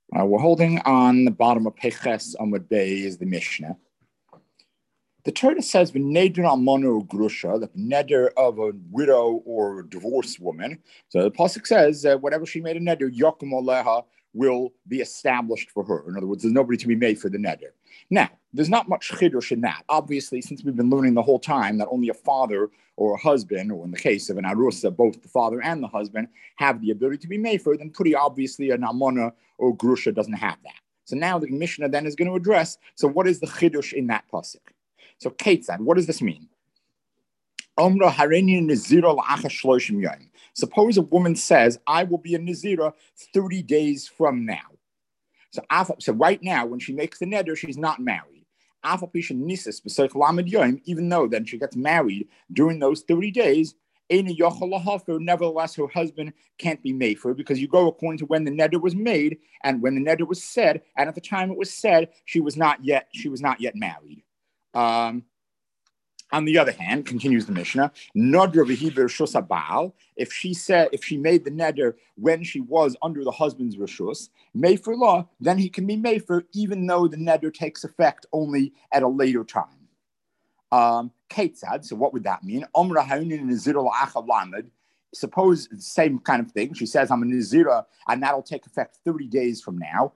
We're holding on the bottom of Peches Amud Bey is the Mishnah. The Torah says v'neder almana u'grusha, the neder of a widow or divorced woman. So the pasuk says whatever she made a neder, yakum aleha, will be established for her. In other words, there's nobody to be made for the neder. Now, there's not much chidush in that. Obviously, since we've been learning the whole time that only a father or a husband, or in the case of an arusa, both the father and the husband have the ability to be made for, then pretty obviously an almana or grusha doesn't have that. So now the Mishnah then is going to address, so what is the chidush in that pasuk? So, Ketzad, what does this mean? Suppose a woman says, I will be a Nazira 30 days from now. So right now, when she makes the neder, she's not married. Even though then she gets married during those 30 days, nevertheless, her husband can't be made for her because you go according to when the neder was made and when the neder was said, and at the time it was said, she was not yet married. On the other hand, continues the Mishnah, if she made the neder when she was under the husband's rishus, mefer law, then he can be mefer even though the neder takes effect only at a later time. Ketzad, so what would that mean? Suppose the same kind of thing. She says, I'm a Nazira, and that'll take effect 30 days from now.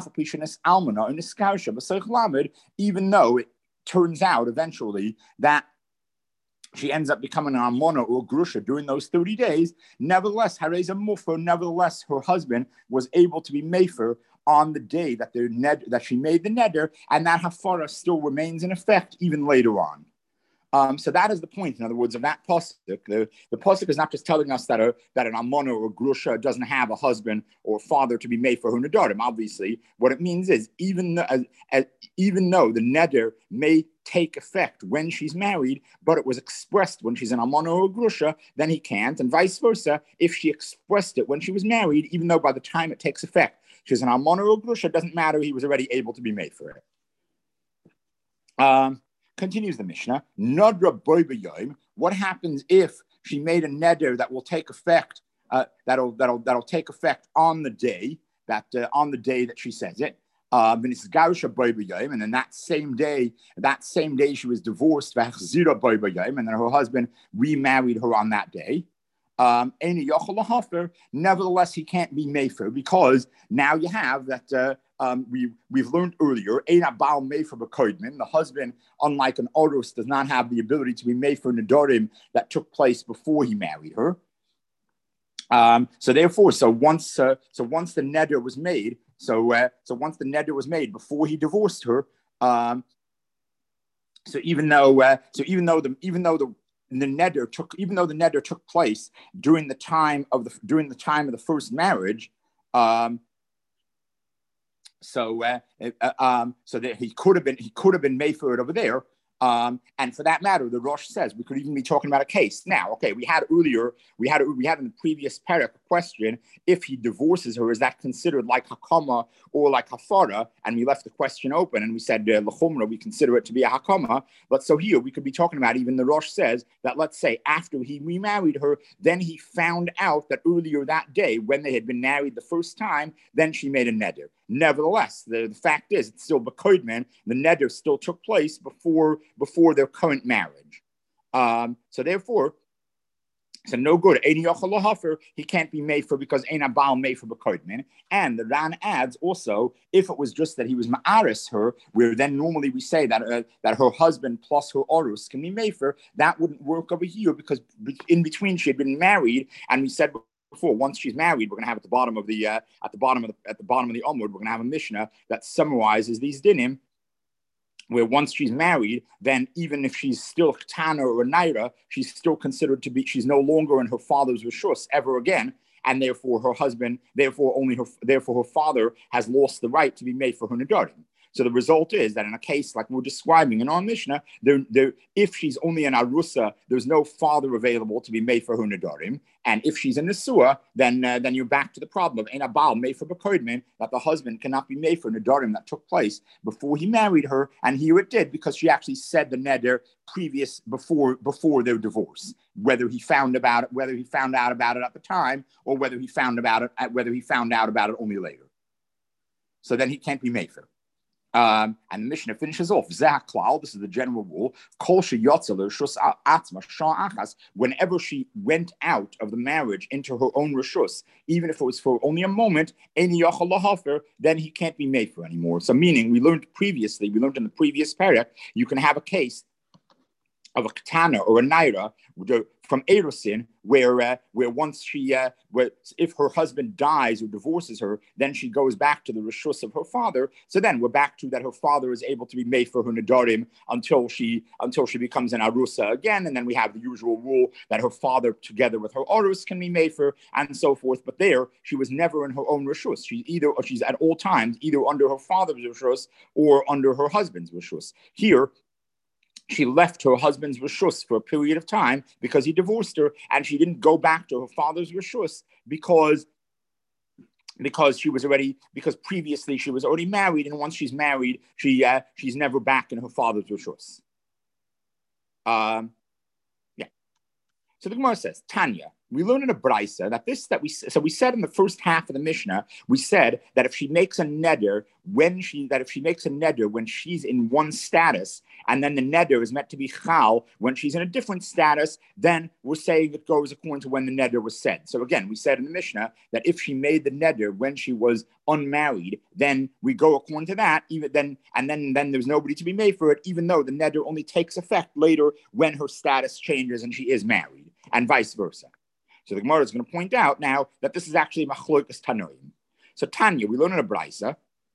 Even though it turns out eventually that she ends up becoming an almona or grusha during those 30 days, nevertheless, hareza mufer, nevertheless, her husband was able to be mefer on the day that that she made the neder, and that hafara still remains in effect even later on. So that is the point, in other words, of that pasuk. The pasuk is not just telling us that an almana or a grusha doesn't have a husband or father to be made for her nedarim. Obviously, what it means is even though the neder may take effect when she's married, but it was expressed when she's an almana or a grusha, then he can't, and vice versa. If she expressed it when she was married, even though by the time it takes effect she's an almana or a grusha, it doesn't matter. He was already able to be made for it. Continues the Mishnah, Nodra Boibayim. What happens if she made a neder that will take effect? That'll take effect on the day that she says it. And then that same day she was divorced, and then her husband remarried her on that day. Nevertheless, he can't be mefer because now you have that. We've learned earlier, the husband, unlike an orus, does not have the ability to be made for nedarim that took place before he married her. So once the neder was made, once the neder was made before he divorced her, even though the neder took place during the time of the first marriage, so that he could have been made for it over there. And for that matter, the Rosh says we could even be talking about a case. Now, okay, we had in the previous parak a question: if he divorces her, is that considered like hakama or like hafara? And we left the question open, and we said lechumra, we consider it to be a hakama. But so here we could be talking about, even the Rosh says that, let's say after he remarried her, then he found out that earlier that day, when they had been married the first time, then she made a neder. Nevertheless, the fact is, it's still b'koidman. The neder still took place before their current marriage. So no good. He can't be made for because ain't a baal made for b'koidman. And the Ran adds also, if it was just that he was ma'aris her, where then normally we say that her husband plus her orus can be made for, that wouldn't work over here because in between she had been married, and we said before, once she's married, we're going to have at the bottom of the Amud, we're going to have a Mishnah that summarizes these dinim, where once she's married, then even if she's still Ktana or a Naira, she's still considered to be, she's no longer in her father's Rishus ever again, and therefore her father has lost the right to be made for her Nedarim. So the result is that in a case like we're describing in our Mishnah, if she's only an Arusa, there's no father available to be made for her Nedarim. And if she's a Nesua, then you're back to the problem of Ein Abal made for B'Koidmin, that the husband cannot be made for Nedarim that took place before he married her. And here it did, because she actually said the Neder before their divorce. Whether he found out about it at the time, or whether he found out about it only later. So then he can't be mefer. And the Mishnah finishes off, this is the general rule, whenever she went out of the marriage into her own rishus, even if it was for only a moment, then he can't be mefer anymore. So meaning, we learned in the previous parak, you can have a case of a katana or a naira from erusin, where once where if her husband dies or divorces her, then she goes back to the rishus of her father. So then we're back to that her father is able to be made for her nadarim until she becomes an arusa again, and then we have the usual rule that her father together with her arus can be made for, and so forth. But there she was never in her own rishus. She's at all times either under her father's rishus or under her husband's rishus. Here, she left her husband's rishus for a period of time because he divorced her, and she didn't go back to her father's rishus because previously she was already married, and once she's married, she's never back in her father's rishus. So the Gemara says, Tanya, we learn in a brisa that we said in the first half of the Mishnah, we said that if she makes a neder when she's in one status, and then the neder is meant to be chal when she's in a different status, then we're saying it goes according to when the neder was said. So again, we said in the Mishnah that if she made the neder when she was unmarried, then we go according to that. Then there's nobody to be made for it, even though the neder only takes effect later when her status changes and she is married, and vice versa. So the Gemara is going to point out now that this is actually machlokas tanoim. So Tanya, we learn in a brisa,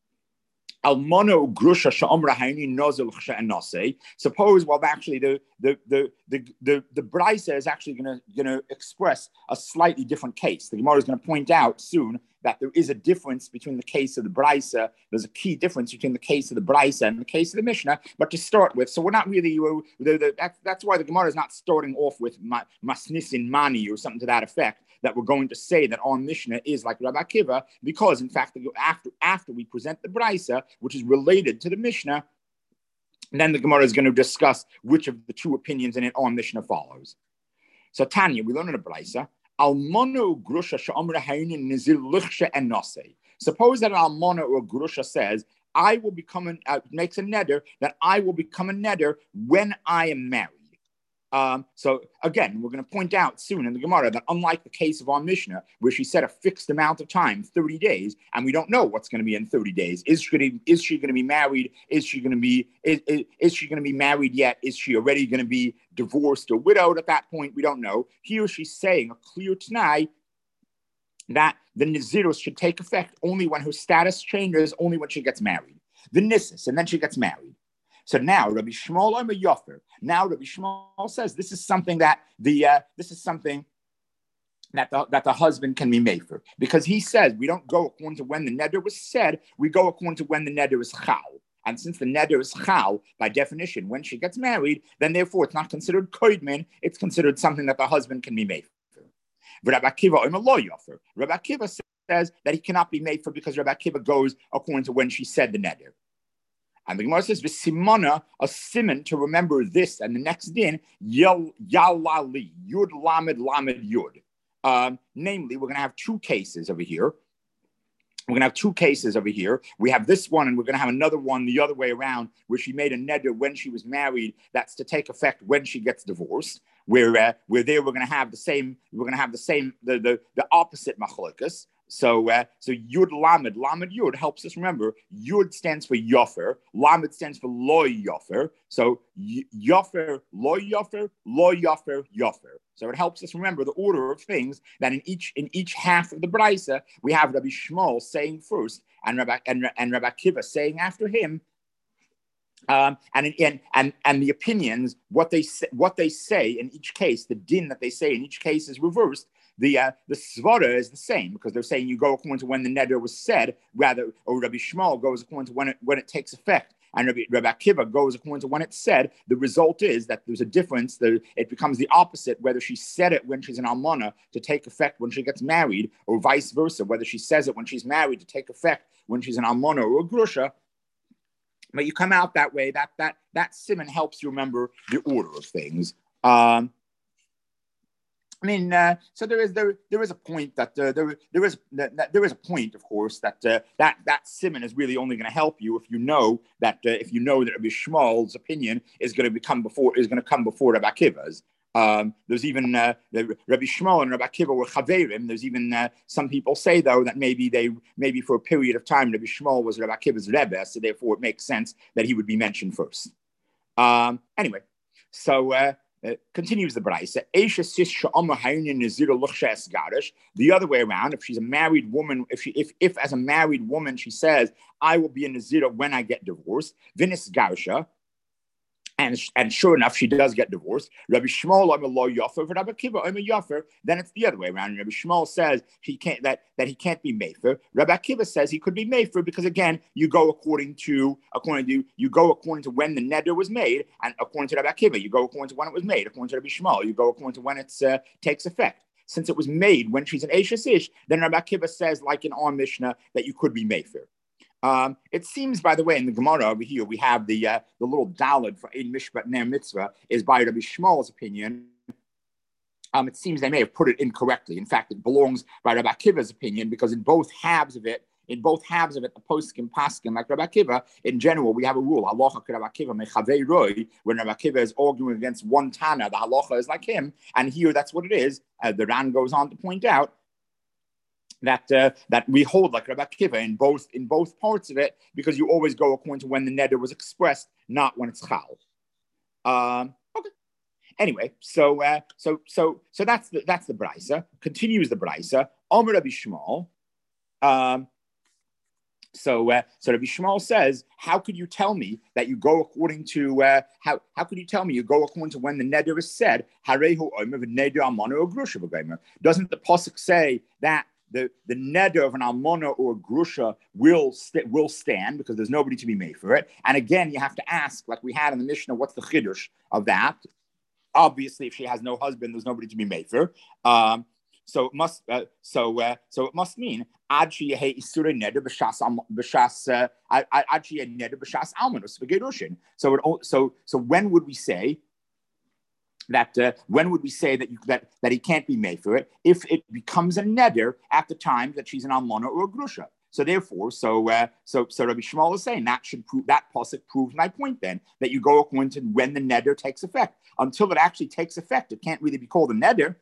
almana ugrusha sha'amra hayni nozel chshe'enase. Suppose, well, actually the brisa is actually going to express a slightly different case. The Gemara is going to point out soon that there is a difference between the case of the brisa. There's a key difference between the case of the brisa and the case of the Mishnah. But to start with, so we're not really, that's why the Gemara is not starting off with masnisin mani or something to that effect, that we're going to say that our Mishnah is like Rabbi Akiva, because in fact, after we present the brisa, which is related to the Mishnah, then the Gemara is going to discuss which of the two opinions in it our Mishnah follows. So Tanya, we learn in the brisa, Almano grusha sha'amra haynin nizil lichsha and nase. Suppose that an almana or grusha says, I will become makes a neder that I will become a neder when I am married. So again, we're going to point out soon in the Gemara that unlike the case of our Mishnah, where she said a fixed amount of time, 30 days, and we don't know what's going to be in 30 days. Is she going to be married? Is she going to be married yet? Is she already going to be divorced or widowed at that point? We don't know. Here she's saying a clear t'nai that the Nazirus should take effect only when her status changes, only when she gets married. The Nissus, and then she gets married. So now Rabbi Shmuel Omer Yofer. Now Rabbi Shmuel says this is something that the husband can be made for, because he says we don't go according to when the neder was said, we go according to when the neder is chal. And since the neder is chal, by definition, when she gets married, then therefore it's not considered koidmin, it's considered something that the husband can be made for. Rabbi Akiva Omer Lo Yofer. Rabbi Akiva says that he cannot be made for because Rabbi Akiva goes according to when she said the neder. And the Gemara says, "V'simana, a simon to remember this and the next din, yalali yud lamed lamed yud." Namely, we're going to have two cases over here. We have this one, and we're going to have another one the other way around, where she made a neder when she was married. That's to take effect when she gets divorced. Where there we're going to have the same. We're going to have the opposite machlokas. So Yud Lamed Yud helps us remember. Yud stands for Yofer. Lamed stands for Lo Yofer. So Yofer, Lo Yofer, Lo Yofer, Yofer. So it helps us remember the order of things that in each half of the brisa we have Rabbi Shmuel saying first and Rabbi Akiva saying after him. And the opinions, what they say in each case, the din that they say in each case is reversed. The svara is the same, because they're saying you go according to when the neder was said, or Rabbi Shmuel goes according to when it takes effect, and Rabbi Akiva goes according to when it's said. The result is that there's a difference. It becomes the opposite, whether she said it when she's an almana to take effect when she gets married, or vice versa, whether she says it when she's married to take effect when she's an almana or a grusha. But you come out that way. That simon helps you remember the order of things. I mean, so there is a point that there is a point, of course, that that simon is really only going to help you if you know that Rabbi Shmuel's opinion is going to come before Rabbi Akiva's. There's even Rabbi Shmuel and Rabbi Akiva were chaverim. There's even some people say though that maybe for a period of time Rabbi Shmuel was Rabbi Akiva's rebbe, so therefore it makes sense that he would be mentioned first. Anyway, so. Continues the Braisa. The other way around, if she's a married woman, if as a married woman she says, I will be a Nazira when I get divorced, Vinis Garsha, and sure enough, she does get divorced. Rabbi Shmuel, I'm a law Yaffer, for Rabbi Akiva, I'm a Yaffer. Then it's the other way around. Rabbi Shmuel says he can't that he can't be Mefer. Rabbi Akiva says he could be Mefer because again, you go according to when the neder was made, and according to Rabbi Akiva, you go according to when it was made. According to Rabbi Shmuel, you go according to when it takes effect. Since it was made when she's an Eishes Ish, then Rabbi Akiva says, like in our Mishnah, that you could be Mefer. It seems, by the way, in the Gemara over here, we have the little daled for Ein Mishpat Ner Mitzvah is by Rabbi Shmuel's opinion. It seems they may have put it incorrectly. In fact, it belongs by Rabbi Akiva's opinion because in both halves of it, the poskim paskim, like Rabbi Akiva, in general, we have a rule. Halacha Rabbi Akiva mechavei roi. When Rabbi Akiva is arguing against one Tana, the halacha is like him. And here, that's what it is. The Ran goes on to point out that we hold like Rabbi Akiva in both parts of it, because you always go according to when the neder was expressed, not when it's chal. Okay. Anyway, so that's the Braisa. Continues the Braisa. Omer Rabbi Shmuel. So Rabbi Shmuel says, how could you tell me that you go according to how could you tell me you go according to when the neder is said? Doesn't the pasuk say that the neder of an almana or a grusha will stand because there's nobody to be made for it? And again, you have to ask, like we had in the Mishnah, what's the chiddush of that? Obviously, if she has no husband, there's nobody to be made for. So it must mean ad sheyeh isurei neder b'shas almanus v'gerushin. So when would we say that that he can't be made for it if it becomes a neder at the time that she's an almana or a grusha? So therefore, so Rabbi Shmuel is saying that pasuk proves my point then, that you go according to when the neder takes effect. Until it actually takes effect, it can't really be called a neder.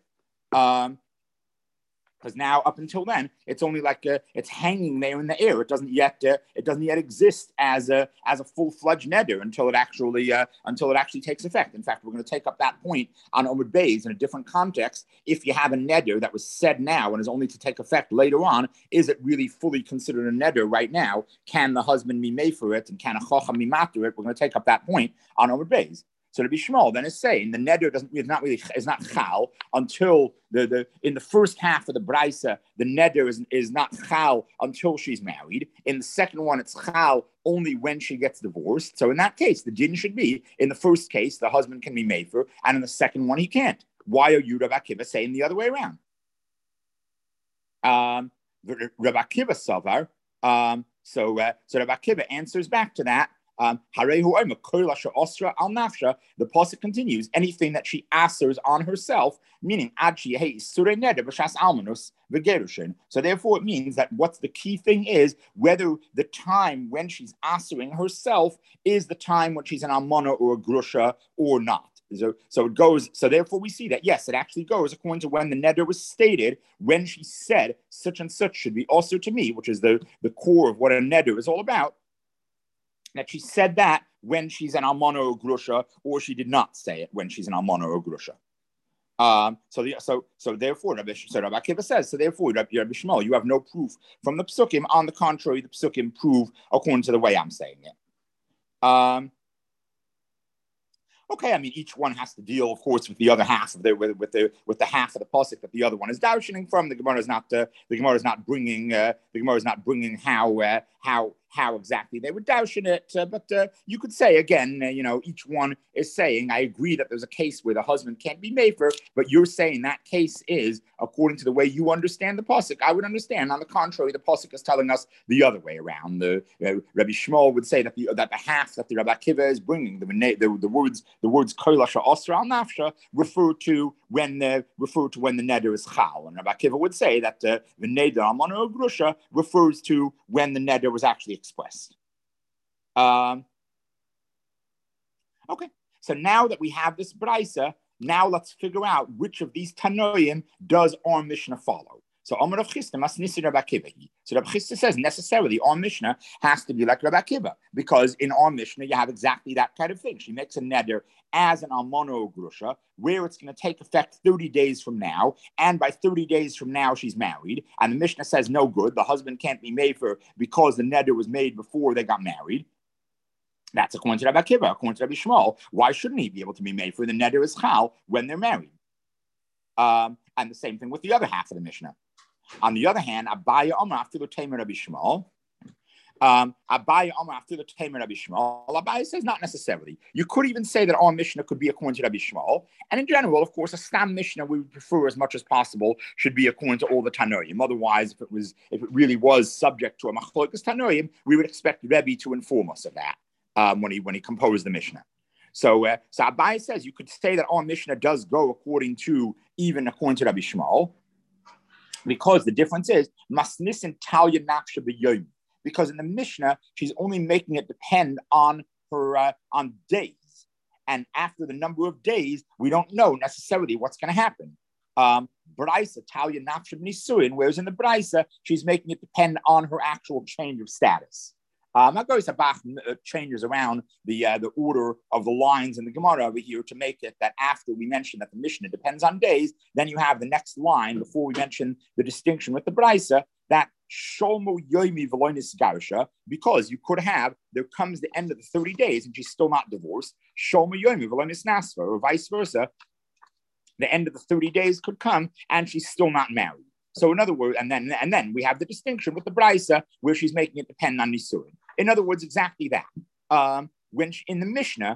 Because now, up until then, it's only like it's hanging there in the air. It doesn't yet exist as a full-fledged neder until it actually takes effect. In fact, we're going to take up that point on Omid Beis in a different context. If you have a neder that was said now and is only to take effect later on, is it really fully considered a neder right now? Can the husband be made for it, and can a chacham be matur it? We're going to take up that point on Omid Beis. So Rabbi Shmuel then is saying the neder is not chal until in the first half of the Braisa, the neder is not chal until she's married. In the second one, it's chal only when she gets divorced. So in that case, the din should be, in the first case, the husband can be made for, and in the second one, he can't. Why are you, Rabbi Akiva, saying the other way around? Rabbi Akiva Savar. So Rabbi Akiva answers back to that. The pasuk continues, anything that she answers on herself, meaning so therefore it means that what's the key thing is whether the time when she's answering herself is the time when she's an almana or a grusha or not. So it goes. So therefore we see that yes, it actually goes according to when the neder was stated, when she said such and such should be also to me, which is the core of what a neder is all about. That she said that when she's an almana or grusha, or she did not say it when she's an almana or grusha. So therefore, Rabbi Akiva says, so therefore, Rabbi Shmuel, you have no proof from the psukim. On the contrary, the psukim prove according to the way I'm saying it. Okay, I mean, each one has to deal, of course, with the other half of with the half of the pasuk that the other one is darshaning from. The Gemara is not bringing the Gemara is not bringing how exactly they were dousing it, but you could say again, each one is saying, I agree that there's a case where the husband can't be mefer, but you're saying that case is according to the way you understand the pasuk. I would understand, on the contrary, the pasuk is telling us the other way around. The Rabbi Shmuel would say that the half that the Rabbi Akiva is bringing, the words kolasha osra al nafsha refer to when the neder is chal, and Rabbi Akiva would say that the neder almana or grusha refers to when the neder was actually expressed. Okay, so now that we have this brisa, now let's figure out which of these tanoim does our Mishnah follow. So Amar Rav Chisda mas nisi Rabbi Akiva. So Rabbi Chisda says necessarily our Mishnah has to be like Rabbi Akiva, because in our Mishnah you have exactly that kind of thing. She makes a neder as an almana or grusha, where it's going to take effect 30 days from now, and by 30 days from now she's married, and the Mishnah says no good, the husband can't be made for because the neder was made before they got married. That's according to Rabbi Akiva. According to Rabbi Shmuel, why shouldn't he be able to be made for the neder is chal when they're married? And the same thing with the other half of the Mishnah. On the other hand, Abaya Amar after the Tamer Rabbi Shmuel. Abaya Amar after the Tamer Rabbi Shmuel. Abaya says not necessarily. You could even say that our Mishnah could be according to Rabbi Shmuel. And in general, of course, a stam Mishnah we would prefer as much as possible should be according to all the Tanoim. Otherwise, if it really was subject to a machlokas Tanoim, we would expect Rebbe to inform us of that when he composed the Mishnah. So Abai says you could say that our Mishnah does go according to Rabbi Shmuel, because the difference is masnisin talya nafsha b'yoyim. Because in the Mishnah she's only making it depend on her on days, and after the number of days we don't know necessarily what's going to happen. Braisa talya nafsha b'nisuin, whereas in the Braisa she's making it depend on her actual change of status. Magoy Sabach changes around the order of the lines in the Gemara over here to make it that after we mention that the Mishnah depends on days, then you have the next line before we mention the distinction with the Braisa that Shomu Yoimi Velonis Garisha, because you could have, there comes the end of the 30 days and she's still not divorced, Shomu Yoimi Velonis Nasva, or vice versa, the end of the 30 days could come and she's still not married. So in other words, and then we have the distinction with the Braisa where she's making it depend on Nisuin. In other words, exactly that. In the Mishnah,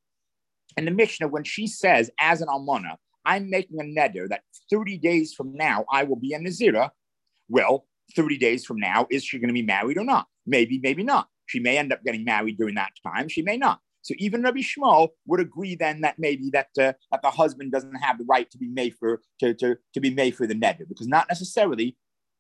when she says as an almana, I'm making a neder that 30 days from now I will be a nazira. Well, 30 days from now, is she going to be married or not? Maybe, maybe not. She may end up getting married during that time. She may not. So even Rabbi Shmuel would agree then that maybe that the husband doesn't have the right to be made for to be made for the neder, because not necessarily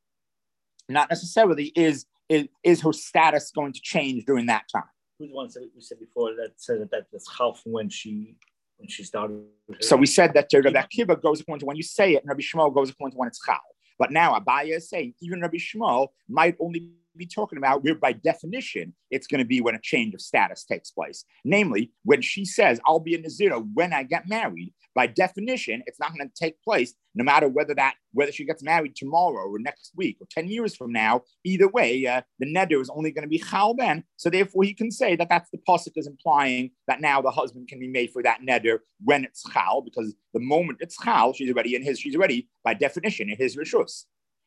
is her status going to change during that time. Who's the one that we said before that said that's half when she started? So we said that Rabbi Akiva goes according to when you say it, and Rabbi Shmuel goes according to when it's chal. But now Abaya is saying even Rabbi Shmuel might only be talking about where by definition it's going to be when a change of status takes place. Namely, when she says, I'll be a Nazira when I get married, by definition, it's not going to take place no matter whether she gets married tomorrow or next week or 10 years from now. Either way, the neder is only going to be chal then. So therefore, he can say that that's the pasuk is implying that now the husband can be made for that neder when it's chal, because the moment it's chal, she's already by definition in his rishus.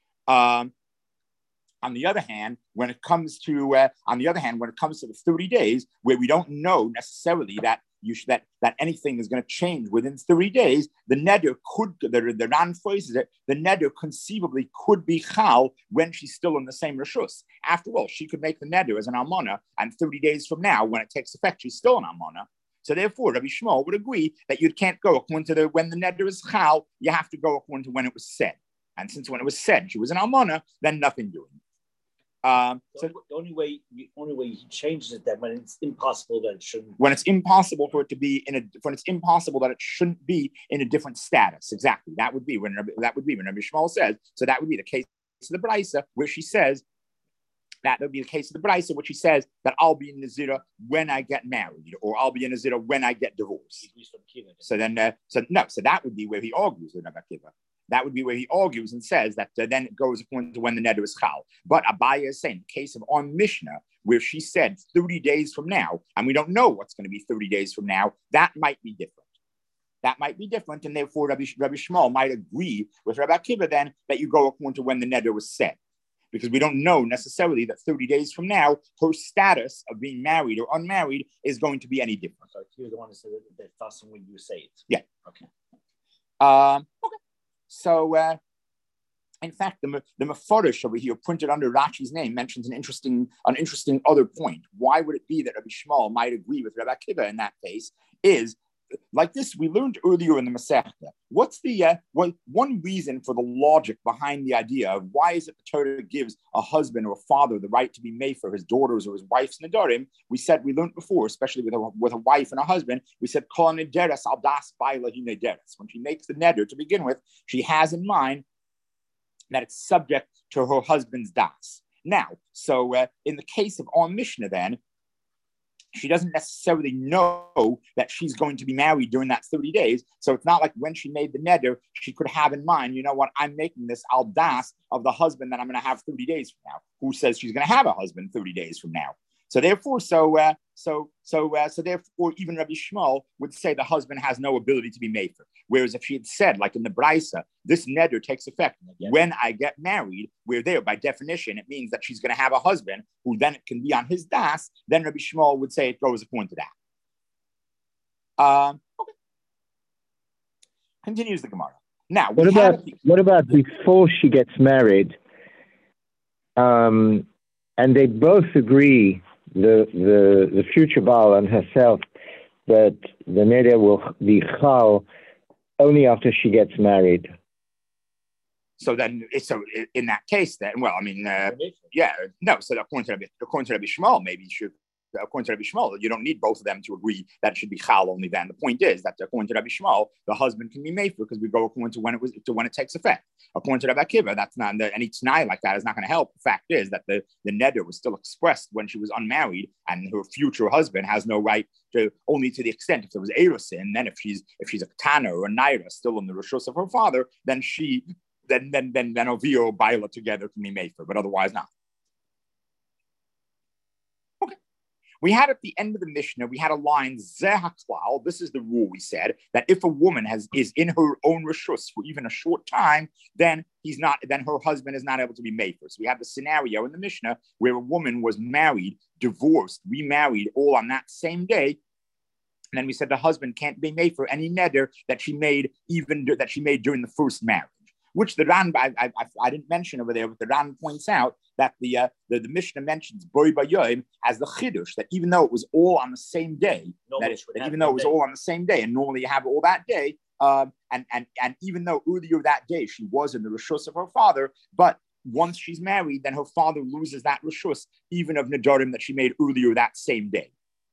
On the other hand, when it comes to the 30 days, where we don't know necessarily that anything is going to change within 30 days, the neder the Ran phrases it, the neder conceivably could be chal when she's still in the same rishus. After all, she could make the neder as an almana, and 30 days from now, when it takes effect, she's still an almana. So therefore, Rabbi Shmuel would agree that you can't go according to when the neder is chal, you have to go according to when it was said. And since when it was said she was an almana, then nothing doing. So the only way he changes it then when it's impossible that it shouldn't. When it's impossible for it to be when it's impossible that it shouldn't be in a different status. Exactly. That would be when Rabbi Shmuel says. So that would be the case of the Braisa where she says that would be the case of the Braisa where she says that I'll be in Nazira when I get married, or I'll be in Nazira when I get divorced. So that would be where he argues with Rabbi Akiva. That would be where he argues and says that then it goes according to when the neder is chal. But Abaya is saying, the case of our Mishnah, where she said 30 days from now, and we don't know what's going to be 30 days from now, that might be different. That might be different, and therefore Rabbi Shmuel might agree with Rabbi Akiva then that you go according to when the neder was said. because we don't know necessarily that 30 days from now, her status of being married or unmarried is going to be any different. So you're the one who said that that's when you say it. Yeah. Okay. Okay. So, in fact, the Mefarish over here, printed under Rashi's name, mentions an interesting other point. Why would it be that Rabbi Shmuel might agree with Rabbi Akiva in that case? Is like this, we learned earlier in the Masechta. What's the one reason for the logic behind the idea of why is it the Torah gives a husband or a father the right to be made for his daughters or his wife's nedarim? We learned before, especially with a wife and a husband, we said kol nederes al das baila hi nederes. When she makes the neder to begin with, she has in mind that it's subject to her husband's das. Now, so in the case of our Mishnah, then, she doesn't necessarily know that she's going to be married during that 30 days. So it's not like when she made the neder, she could have in mind, you know what, I'm making this al das of the husband that I'm going to have 30 days from now. Who says she's going to have a husband 30 days from now? So therefore, therefore, even Rabbi Shmuel would say the husband has no ability to be made for. Whereas if she had said, like in the Braisa, this neder takes effect when I get married, where there, by definition, it means that she's going to have a husband who then it can be on his das, then Rabbi Shmuel would say it goes according to that. Okay. Continues the Gemara. Now, what about before she gets married? And they both agree, the future Baal and herself, that the neder will be chal only after she gets married. So in that case, then, well, I mean, So according to Rabbi Shmuel, maybe according to Rabbi Shmuel, you don't need both of them to agree that it should be chal only then. The point is that according to Rabbi Shmuel, the husband can be made for because we go according to when it takes effect. According to Rabbi Akiva, that's not any t'nai like that is not going to help. The fact is that the neder was still expressed when she was unmarried, and her future husband has no right to, only to the extent if there was erusin. Then if she's a katana or a naira still in the rishus of her father, then Ovio Baila together can be made for, but otherwise not. We had at the end of the Mishnah, we had a line, Zeh HaKlal. This is the rule, we said, that if a woman is in her own rishus for even a short time, then her husband is not able to be made for. So we have the scenario in the Mishnah where a woman was married, divorced, remarried, all on that same day. And then we said the husband can't be made for any neder that she made during the first marriage. Which the Ran, I didn't mention over there, but the Ran points out that the Mishnah mentions Boi Bayoim as the Chiddush, that even though it was all on the same day, all on the same day, and normally you have it all that day, and even though earlier that day she was in the Rishus of her father, but once she's married, then her father loses that Rishus, even of Nedarim that she made earlier that same day.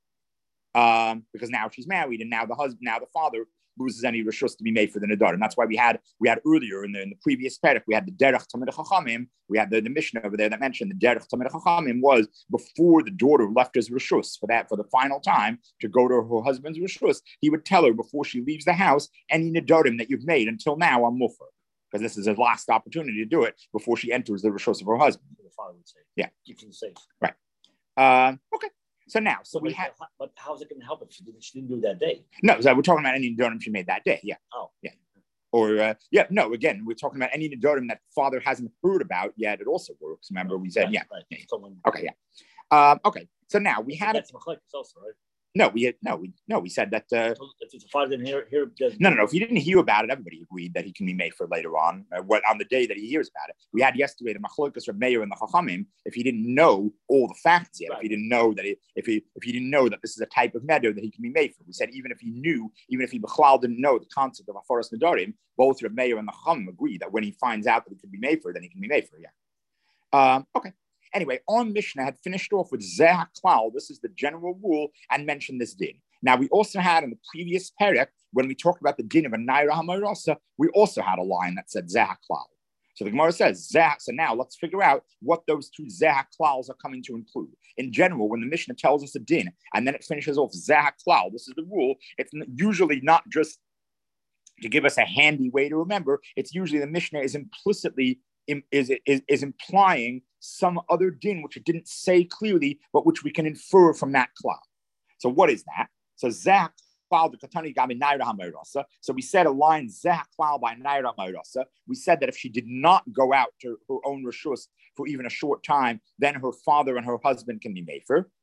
Because now she's married, and now the father loses any rishus to be made for the Nadar. And that's why we had earlier in the previous perek, we had the Derech Tamid Chachamim, we had the Mishnah over there that mentioned the Derech Tamid Chachamim was before the daughter left his rishus for the final time to go to her husband's rishus, he would tell her before she leaves the house, any Nadarim that you've made until now I'm muffar. Because this is his last opportunity to do it before she enters the rishus of her husband. The father would say. Yeah. Keep it safe. Right. Okay. So we had. But how's it going to help if she didn't do that day? No, so we're talking about any nedarim she made that day. Yeah. Oh, yeah. Or no. Again, we're talking about any nedarim that father hasn't heard about yet. It also works. Remember, we said right. Okay, yeah. Okay. So now we had it. Also, right? No, we said that. If the father didn't hear No. If he didn't hear about it, everybody agreed that he can be made for later on. On the day that he hears about it, we had yesterday the Machlokas of Meir and the Chachamim. If he didn't know all the facts yet, right. if he didn't know that this is a type of neder that he can be made for, we said even if he Bechlal didn't know the concept of Aforos Nedarim, both Reb Meir and the Chachamim agree that when he finds out that he can be made for, then he can be made for. Yeah. Okay. Anyway, our Mishnah had finished off with Zeh HaKlal. This is the general rule, and mentioned this din. Now, we also had in the previous perek, when we talked about the din of a Naira HaMorasa, we also had a line that said Zeh HaKlal. So the Gemara says, Zeh. So now let's figure out what those two Zeh HaKlals are coming to include. In general, when the Mishnah tells us a din, and then it finishes off Zeh HaKlal, this is the rule. It's usually not just to give us a handy way to remember. It's usually the Mishnah is implicitly is implying some other din which it didn't say clearly, but which we can infer from that klal. So what is that? So Zeh So we said a line by Naira Hamoirasa. We said that if she did not go out to her own reshus for even a short time, then her father and her husband can be made for.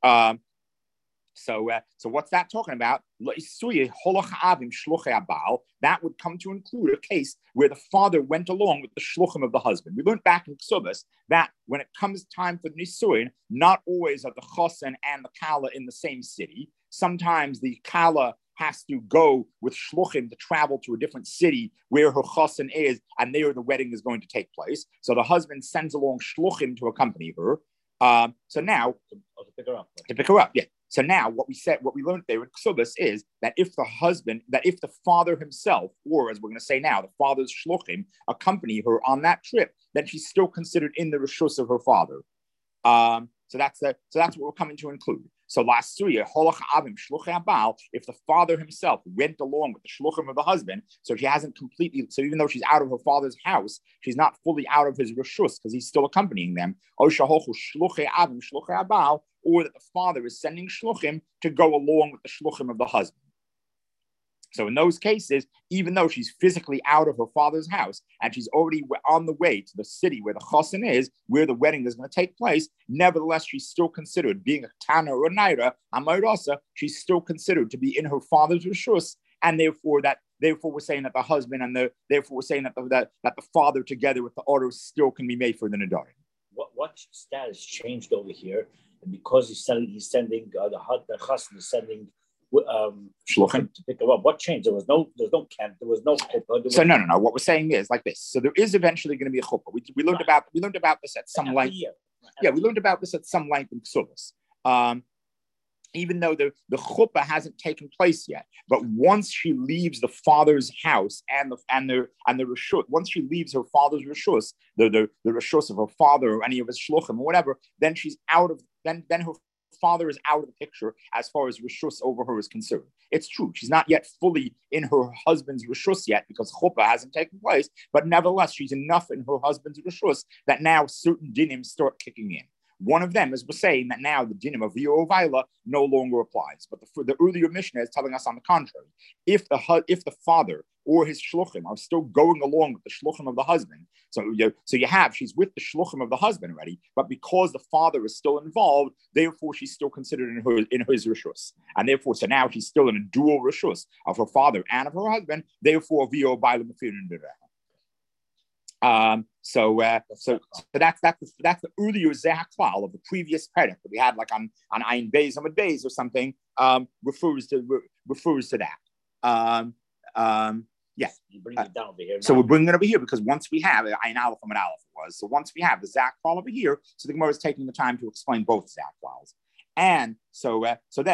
So what's that talking about? That would come to include a case where the father went along with the shluchim of the husband. We learned back in Ksubas that when it comes time for Nisuin, not always are the chosen and the kala in the same city. Sometimes the kala has to go with shluchim to travel to a different city where her chosen is, and there the wedding is going to take place. So the husband sends along shluchim to accompany her. So now to pick her up, yeah. So now what we learned there in Ksubas is that if the father himself, or as we're going to say now, the father's shluchim accompany her on that trip, then she's still considered in the reshus of her father. So that's what we're coming to include. So last year, if the father himself went along with the shluchim of the husband, so she hasn't completely, so even though she's out of her father's house, she's not fully out of his reshus because he's still accompanying them. Or that the father is sending shluchim to go along with the shluchim of the husband. So in those cases, even though she's physically out of her father's house and she's already on the way to the city where the chosin is, where the wedding is going to take place, nevertheless, she's still considered, being a Tana or a Naira, Amoirasa, she's still considered to be in her father's reshus, and therefore we're saying that the husband and therefore we're saying that the father together with the Oros still can be made for the Nadarim. What status changed over here? And because he's sending the chosin is sending shluchim to pick her up. What changed? There was no camp. There was no chuppah. So no. What we're saying is like this. So there is eventually going to be a chuppah. We learned about this at some length. Yeah, we learned about this at some length in Ksubas. Even though the chuppah hasn't taken place yet, but once she leaves the father's house and the reshus, once she leaves her father's reshus, the reshus of her father or any of his shluchim or whatever, then she's out of then her father is out of the picture as far as reshus over her is concerned. It's true, she's not yet fully in her husband's reshus yet because chuppah hasn't taken place, but nevertheless, she's enough in her husband's reshus that now certain dinim start kicking in. One of them is we're saying that now the dinim of Vio Vaila no longer applies. But the earlier Mishnah is telling us on the contrary. If the father or his shluchim are still going along with the shluchim of the husband, she's with the shluchim of the husband already, but because the father is still involved, therefore she's still considered in his reshus, and therefore so now she's still in a dual reshus of her father and of her husband. Therefore, Vio Vaila Mefirin Bireha. So that's the earlier Zehaklal of the previous parak that we had, like on Ayin Beis, Amud Beis or something, refers to that. Yeah. You bring it down over here. So we're bringing it over here because once we have Ayin Aleph Amud Aleph was, so once we have the Zehaklal over here, so the Gemara is taking the time to explain both Zehaklals. And when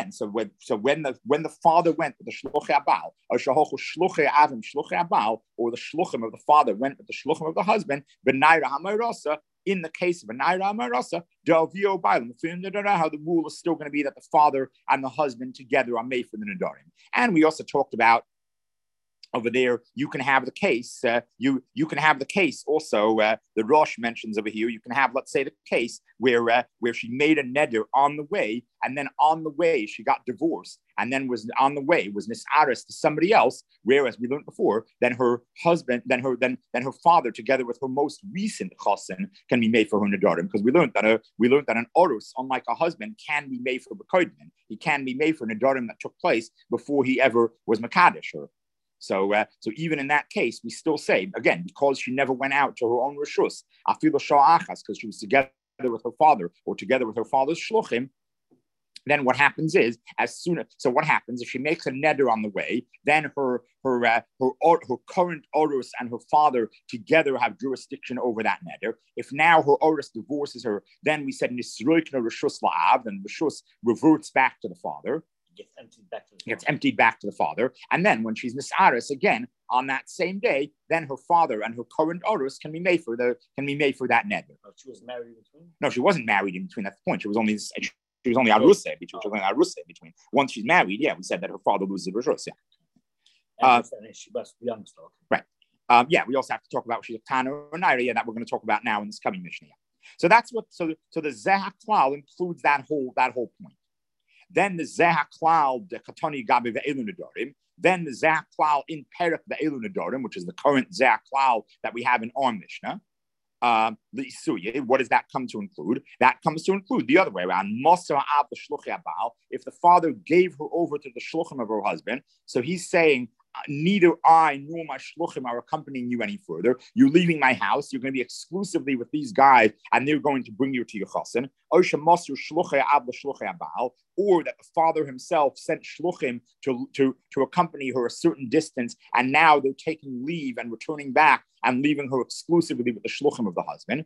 the father went with the shluchei abal, or shluchei avim shluchei abal, or the shluchim of the father went with the shluchim of the husband, b'naira hamarasa. In the case of a naira hamarasa, delvio bailam. How the rule is still going to be that the father and the husband together are made for the nadarim. And we also talked about over there, you can have the case. You can have the case also. The Rosh mentions over here. You can have, let's say, the case where she made a neder on the way, and then on the way she got divorced, and then was nisaris to somebody else. Whereas we learned before, then her husband, then her father, together with her most recent chosin, can be made for her nedarim. Because we learned that an orus, unlike a husband, can be made for bekoidman. He can be made for nedarim that took place before he ever was makadesh her. So even in that case, we still say, again, because she never went out to her own reshus, afilu sha'achas, because she was together with her father or together with her father's shluchim, then what happens is, what happens if she makes a neder on the way, then her current orus and her father together have jurisdiction over that neder. If now her orus divorces her, then we said nisroikna reshus la'av, then reshus reverts back to the father. Gets emptied back to the father, and then when she's nisaris again on that same day, then her father and her current orus can be made for that neder. Oh, she was married in between? No, she wasn't married in between. That's the point. She was only aruseh between. Once she's married, yeah, we said that her father loses reshus. Yeah. She must be young still. Right. We also have to talk about she's a Tana or Naira, yeah, that we're going to talk about now in this coming Mishnah. So that's what. So the Zehaklal includes that whole point. Then the Zeh HaKlal, the Katoni Gabi Ve'elu Nedarim. Then the Zeh HaKlal in Perek Ve'elu Nedarim, which is the current Zeh HaKlal that we have in our Mishnah. What does that come to include? That comes to include the other way around. If the father gave her over to the shluchim of her husband, so he's saying, neither I nor my shluchim are accompanying you any further. You're leaving my house. You're going to be exclusively with these guys, and they're going to bring you to your chassan. Or that the father himself sent shluchim to accompany her a certain distance, and now they're taking leave and returning back and leaving her exclusively with the shluchim of the husband.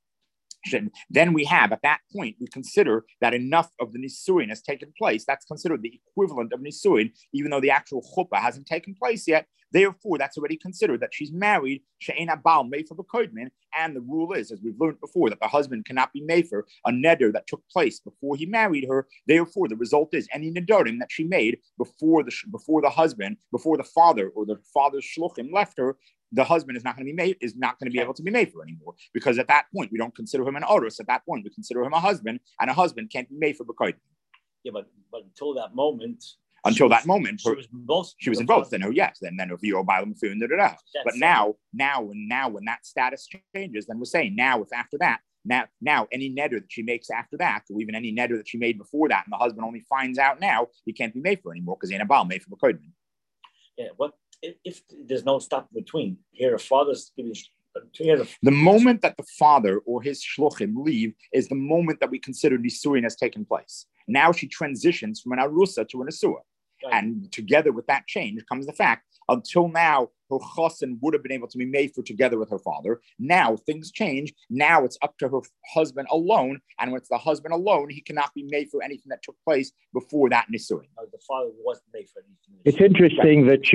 Then we have, at that point, we consider that enough of the nisuin has taken place. That's considered the equivalent of nisuin, even though the actual chuppah hasn't taken place yet. Therefore, that's already considered that she's married, she'ena bal mefer b'koidmin, and the rule is, as we've learned before, that the husband cannot be mefer a neder that took place before he married her. Therefore, the result is any nedarim that she made before the husband, before the father or the father's shluchim left her, the husband is not going to be able to be made for anymore, because at that point we don't consider him an orus. At that point we consider him a husband, and a husband can't be made for b'koid. Yeah, but until that moment, she was in both. Then yes, then if you But now when that status changes, then we're saying now if after that. Now, any neder that she makes after that, or even any neder that she made before that, and the husband only finds out now, he can't be made for anymore because he ain't a baal made for b'koid. Yeah, what if there's no stop between here? A father's giving the moment that the father or his shluchim leave is the moment that we consider nisuin has taken place. Now she transitions from an arusa to an asua, and together with that change comes the fact. Until now, her chassan would have been able to be made for together with her father. Now things change. Now it's up to her husband alone, and when it's the husband alone, he cannot be made for anything that took place before that nisuin. No, the father wasn't made for anything. It's interesting that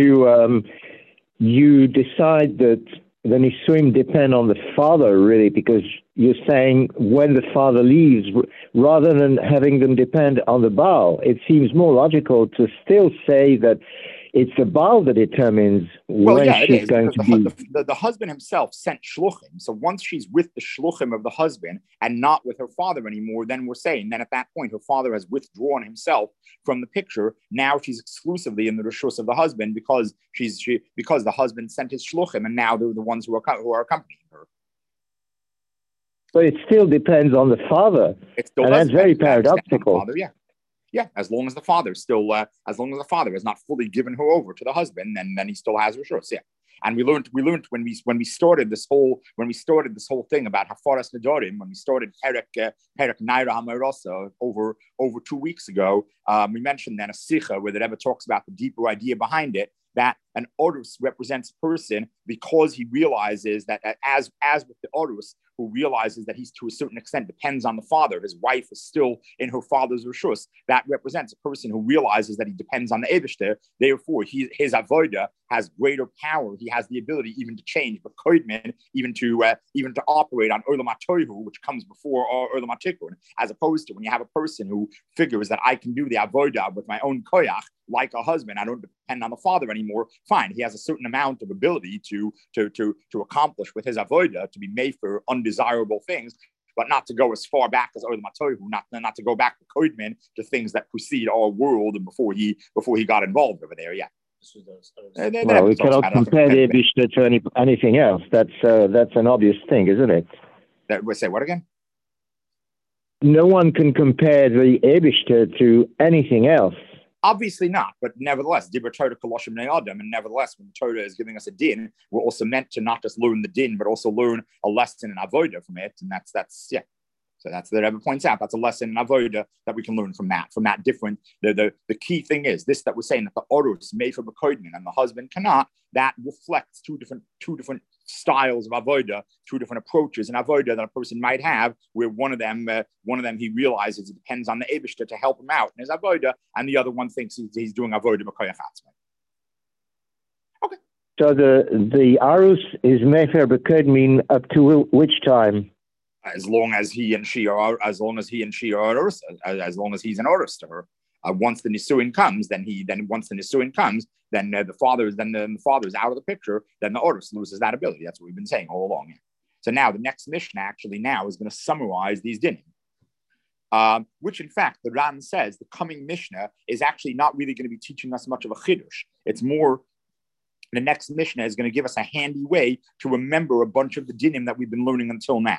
you decide that the nisuim depend on the father, really, because you're saying when the father leaves, rather than having them depend on the baal. It seems more logical to still say that it's the baal that determines she's going to be. The husband himself sent shluchim. So once she's with the shluchim of the husband and not with her father anymore, then we're saying then at that point her father has withdrawn himself from the picture. Now she's exclusively in the reshus of the husband because because the husband sent his shluchim, and now they're the ones who are accompanying her. But it still depends on the father, and that's very paradoxical. Father, yeah, as long as the father has not fully given her over to the husband, then he still has reshus. Yeah, and we learned when we started this whole thing about hafaras nedarim, when we started Perek Naira Hamarosa over 2 weeks ago. We mentioned then a sicha where the Rebbe talks about the deeper idea behind it, that an orus represents a person because he realizes that as with the orus, who realizes that he's to a certain extent depends on the father, his wife is still in her father's reshus. That represents a person who realizes that he depends on the Eibishter. Therefore, his avoda has greater power. He has the ability even to change, but koidman even to operate on Olam HaTohu, which comes before Olam HaTikun, as opposed to when you have a person who figures that I can do the avoda with my own koyach, like a husband. I don't depend on the father anymore. Fine, he has a certain amount of ability to accomplish with his avoda to be made for undesirable things, but not to go as far back as Olam HaTohu, not to go back to koidman, to things that precede our world and before he got involved over there. Yeah. Well, we cannot compare the Eibishter to anything else. That's an obvious thing, isn't it? Say what again? No one can compare the Eibishter to anything else. Obviously not, but nevertheless, Dibur Torah Koloshim Bnei Adam, and nevertheless, when the Torah is giving us a din, we're also meant to not just learn the din, but also learn a lesson in avoda from it, and that's yeah. So that's the Rebbe points out. That's a lesson in avoda that we can learn from that different. The key thing is this, that we're saying that the orus made for b'koidmin and the husband cannot. That reflects two different styles of avoda, two different approaches in avoda that a person might have, where one of them he realizes it depends on the Eibishter to help him out in his avoda, and the other one thinks he's doing avoda b'koyach atzmai. Okay. So the arus is mefer b'koidmin up to which time? As long as he and she are orus, as long as he's an orus to her. Once the nisuin comes, then the father is out of the picture. Then the orus loses that ability. That's what we've been saying all along. So now the next Mishnah actually now is going to summarize these dinim. which in fact the Ran says the coming Mishnah is actually not really going to be teaching us much of a chiddush. It's more, the next Mishnah is going to give us a handy way to remember a bunch of the dinim that we've been learning until now.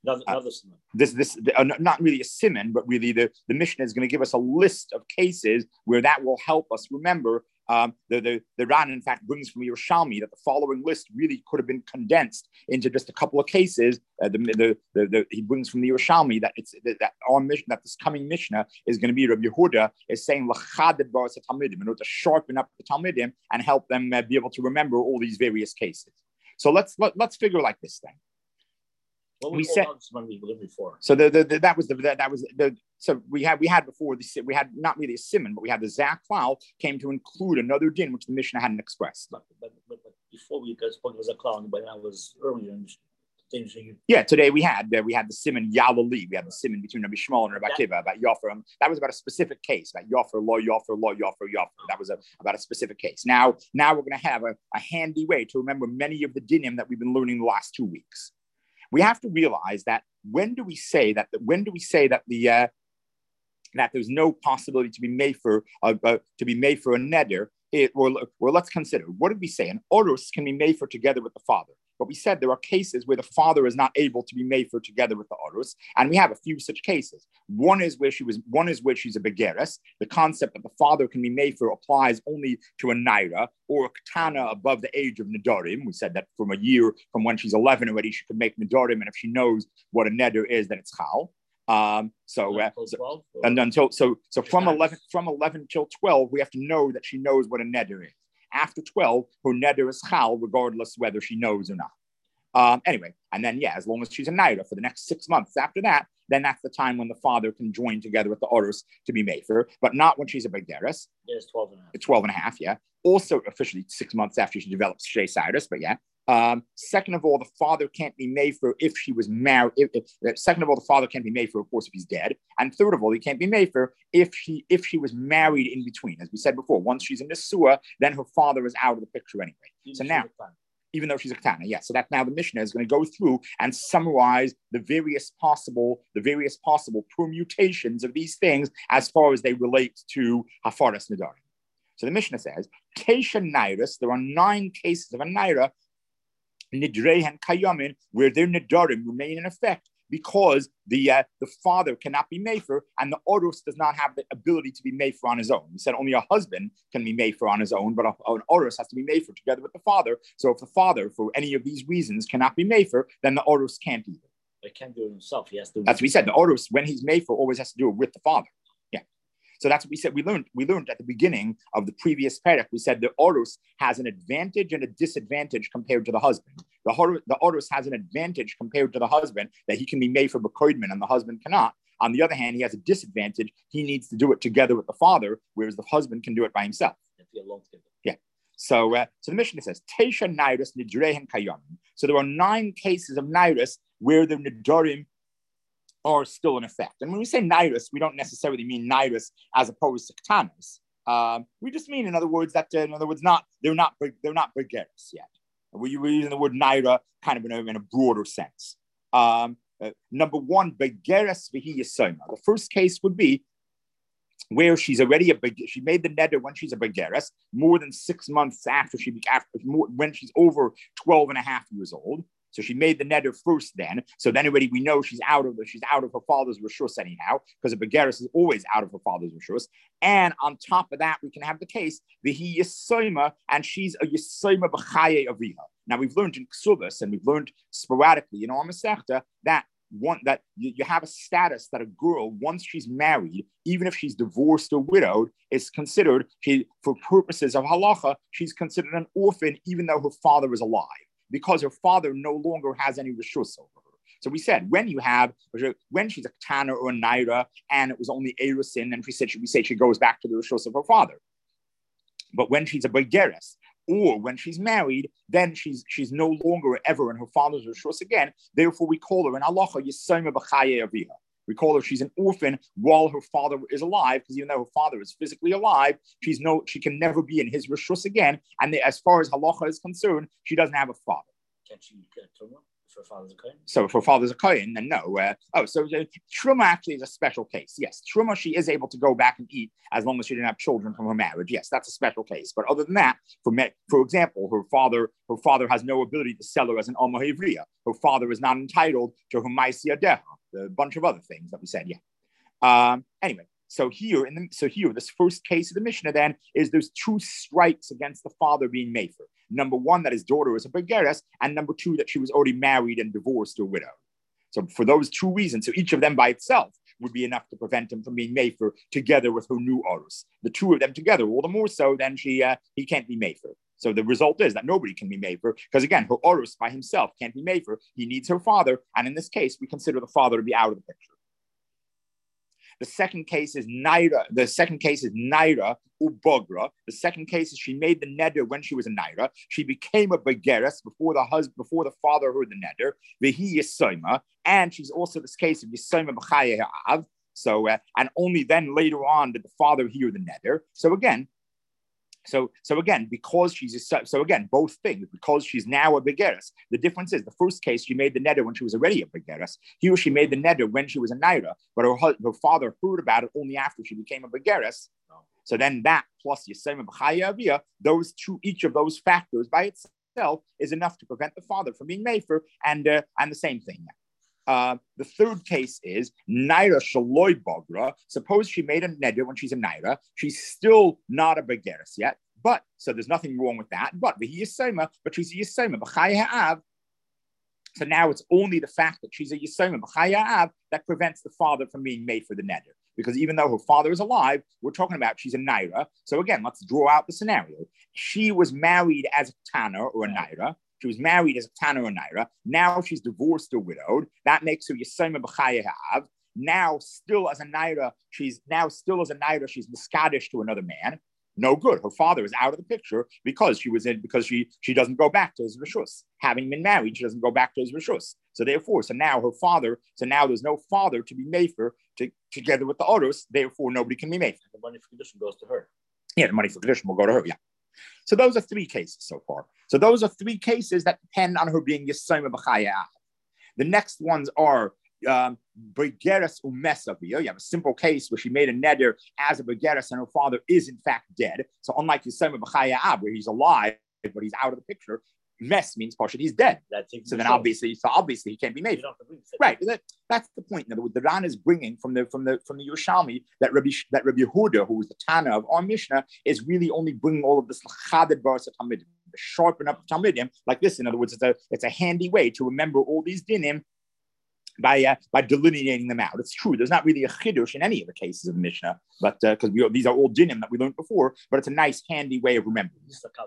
Not really a siman, but really the Mishnah is going to give us a list of cases where that will help us remember. The Ran, in fact, brings from Yerushalmi that the following list really could have been condensed into just a couple of cases. He brings from the Yerushalmi that our mission, that this coming Mishnah is going to be Rabbi Yehuda is saying l'chaded baras talmidim, in order to sharpen up the talmidim and help them be able to remember all these various cases. So let's figure like this then. What we said before. So so we had before we had not really a simon, but we had the Zaklal came to include another din which the Mishnah hadn't expressed. But before we spoke of Zaklal, but that was earlier in the yeah, today we had the simon Yalali. We had the simon between Rabbi Shmuel and Rabbi Akiva about Yofer. That was about a specific case, about Yofer, lo Yofer, lo Yofer, Yofer. That was about a specific case. Now we're going to have a handy way to remember many of the dinim that we've been learning the last 2 weeks. We have to realize that when do we say that there's no possibility to be made for a neder? Or let's consider, what did we say? An orus can be made for together with the father. But we said there are cases where the father is not able to be made for together with the orus, and we have a few such cases. One is where she's a begeres. The concept that the father can be made for applies only to a naira or a katana above the age of nedarim. We said that from when she's 11 already, she could make nedarim, and if she knows what a neder is, then it's chal. From 11 till 12, we have to know that she knows what a neder is. After 12, her neder is chal, regardless whether she knows or not. Anyway, and then as long as she's a naira for the next 6 months after that, then that's the time when the father can join together with the orus to be made for, but not when she's a begeres. It's 12 and a half. It's 12 and a half, yeah. Also officially 6 months after she develops Shei Cyrus, but yeah. Second of all, the father can't be made for if she was married. Second of all, the father can't be made for, of course, if he's dead. And third of all, he can't be made for if she was married in between. As we said before, once she's in the Nesua, then her father is out of the picture anyway. Even though she's a katana, yeah. So that's now the Mishnah is going to go through and summarize the various possible permutations of these things as far as they relate to hafaras nedarim. So the Mishnah says, Kesha Nairis, there are 9 cases of a naira, nidrehen kayamin, where their nedarim remain in effect because the father cannot be made for, and the orus does not have the ability to be made for on his own. We said only a husband can be made for on his own, but an orus has to be made for together with the father. So if the father, for any of these reasons, cannot be made for, then the orus can't either. He can't do it himself. He has to. That's what we said. The orus, when he's made for, always has to do it with the father. So that's what we said. We learned at the beginning of the previous parak. We said the orus has an advantage and a disadvantage compared to the husband. The orus has an advantage compared to the husband that he can be made for bekoidman and the husband cannot. On the other hand, he has a disadvantage. He needs to do it together with the father, whereas the husband can do it by himself. Yeah. So the Mishnah says, Teisha Nairis Nidrehen Kayamim. So there are 9 cases of Nairis where the Nidarim are still in effect. And when we say Nairis, we don't necessarily mean Nairis as opposed to Ktanis. We just mean, in other words, they're not begeres yet. We're using the word Naira kind of in a broader sense. Number 1, begeres v'hi yisoma. The first case would be where she's already she made the neder when she's a begeres, more than 6 months when she's over 12 and a half years old. So she made the neder first then. So then already we know she's out of her father's reshus anyhow, because a begeres is always out of her father's reshus. And on top of that, we can have the case v'hi yisoima, and she's a yisoima b'chaye aviha. Now we've learned in Ksubas and we've learned sporadically in our Masechta that you have a status that a girl, once she's married, even if she's divorced or widowed, is considered, for purposes of halacha, she's considered an orphan even though her father is alive, because her father no longer has any reshus over her. So we said when she's a katana or a naira and it was only erusin, then we say she goes back to the reshus of her father. But when she's a begeres or when she's married, then she's no longer ever in her father's reshus again. Therefore, we call her an halacha yisayma b'chaye aviha. We call her she's an orphan while her father is alive, because even though her father is physically alive, she can never be in his reshus again. And as far as halacha is concerned, she doesn't have a father. Can she get tumah? For father's a kohen? So for father's a kohen, then no. So the truma actually is a special case. Yes, truma, she is able to go back and eat as long as she didn't have children from her marriage. Yes, that's a special case. But other than that, for example, her father has no ability to sell her as an alma hevriya. Her father is not entitled to her ma'aseh deha, a bunch of other things that we said. Yeah. Anyway. So here, this first case of the Mishnah then is there's two strikes against the father being mefer. Number one, that his daughter is a begeres, and number two, that she was already married and divorced or widowed. So for those two reasons, so each of them by itself would be enough to prevent him from being mefer together with her new orus. The two of them together, all the more so, then he can't be mefer. So the result is that nobody can be mefer because again, her orus by himself can't be mefer. He needs her father, and in this case, we consider the father to be out of the picture. The second case is Naira. The second case is Naira Ubogra. The second case is she made the neder when she was a Naira. She became a begeres before the father heard the neder. Vehi Yisoima, and she's also this case of Yisoima b'chaye ha'av. So and only then later on did the father hear the neder. So again, because both things, because she's now a begeres. The difference is the first case she made the neder when she was already a begeres. Here she made the neder when she was a naira, but her father heard about it only after she became a begeres. So then that plus Yisema b'chaya avia, those two, each of those factors by itself is enough to prevent the father from being mefer, and the same thing. The third case is Naira Shaloi Bogra. Suppose she made a neder when she's a Naira. She's still not a begeres yet, but so there's nothing wrong with that. But she's a Yisema b'chaya ha'av. So now it's only the fact that she's a Yisoma b'chaya ha'av that prevents the father from being made for the neder. Because even though her father is alive, we're talking about she's a Naira. So again, let's draw out the scenario. She was married as a Tana or a Naira. She was married as a Tana or Naira. Now she's divorced or widowed. That makes her Yisoma b'chaya ha'av. Now still as a Naira, she's miskadish to another man. No good. Her father is out of the picture because she doesn't go back to his rishus. Having been married, she doesn't go back to his rishus. So now there's no father to be mefer together with the others. Therefore, nobody can be mefer. The money for condition goes to her. Yeah, the money for condition will go to her. Yeah. So those are three cases so far. So those are three cases that depend on her being Yisoma b'chaya. The next ones are begeres umesavia. You have a simple case where she made a neder as a begeres and her father is in fact dead. So unlike Yisoma b'chaya where he's alive but he's out of the picture, mes means partial he's dead. So then obviously he can't be made. Right. That's the point. In other words, the Ran is bringing from the Yerushalmi that Rabbi Yehuda, who was the Tana of our Mishnah, is really only bringing all of this l'chaded baras Talmidim, to sharpen up Talmidim like this. In other words, it's a handy way to remember all these dinim by delineating them out. It's true. There's not really a chidush in any of the cases of the Mishnah, but because these are all dinim that we learned before. But it's a nice, handy way of remembering.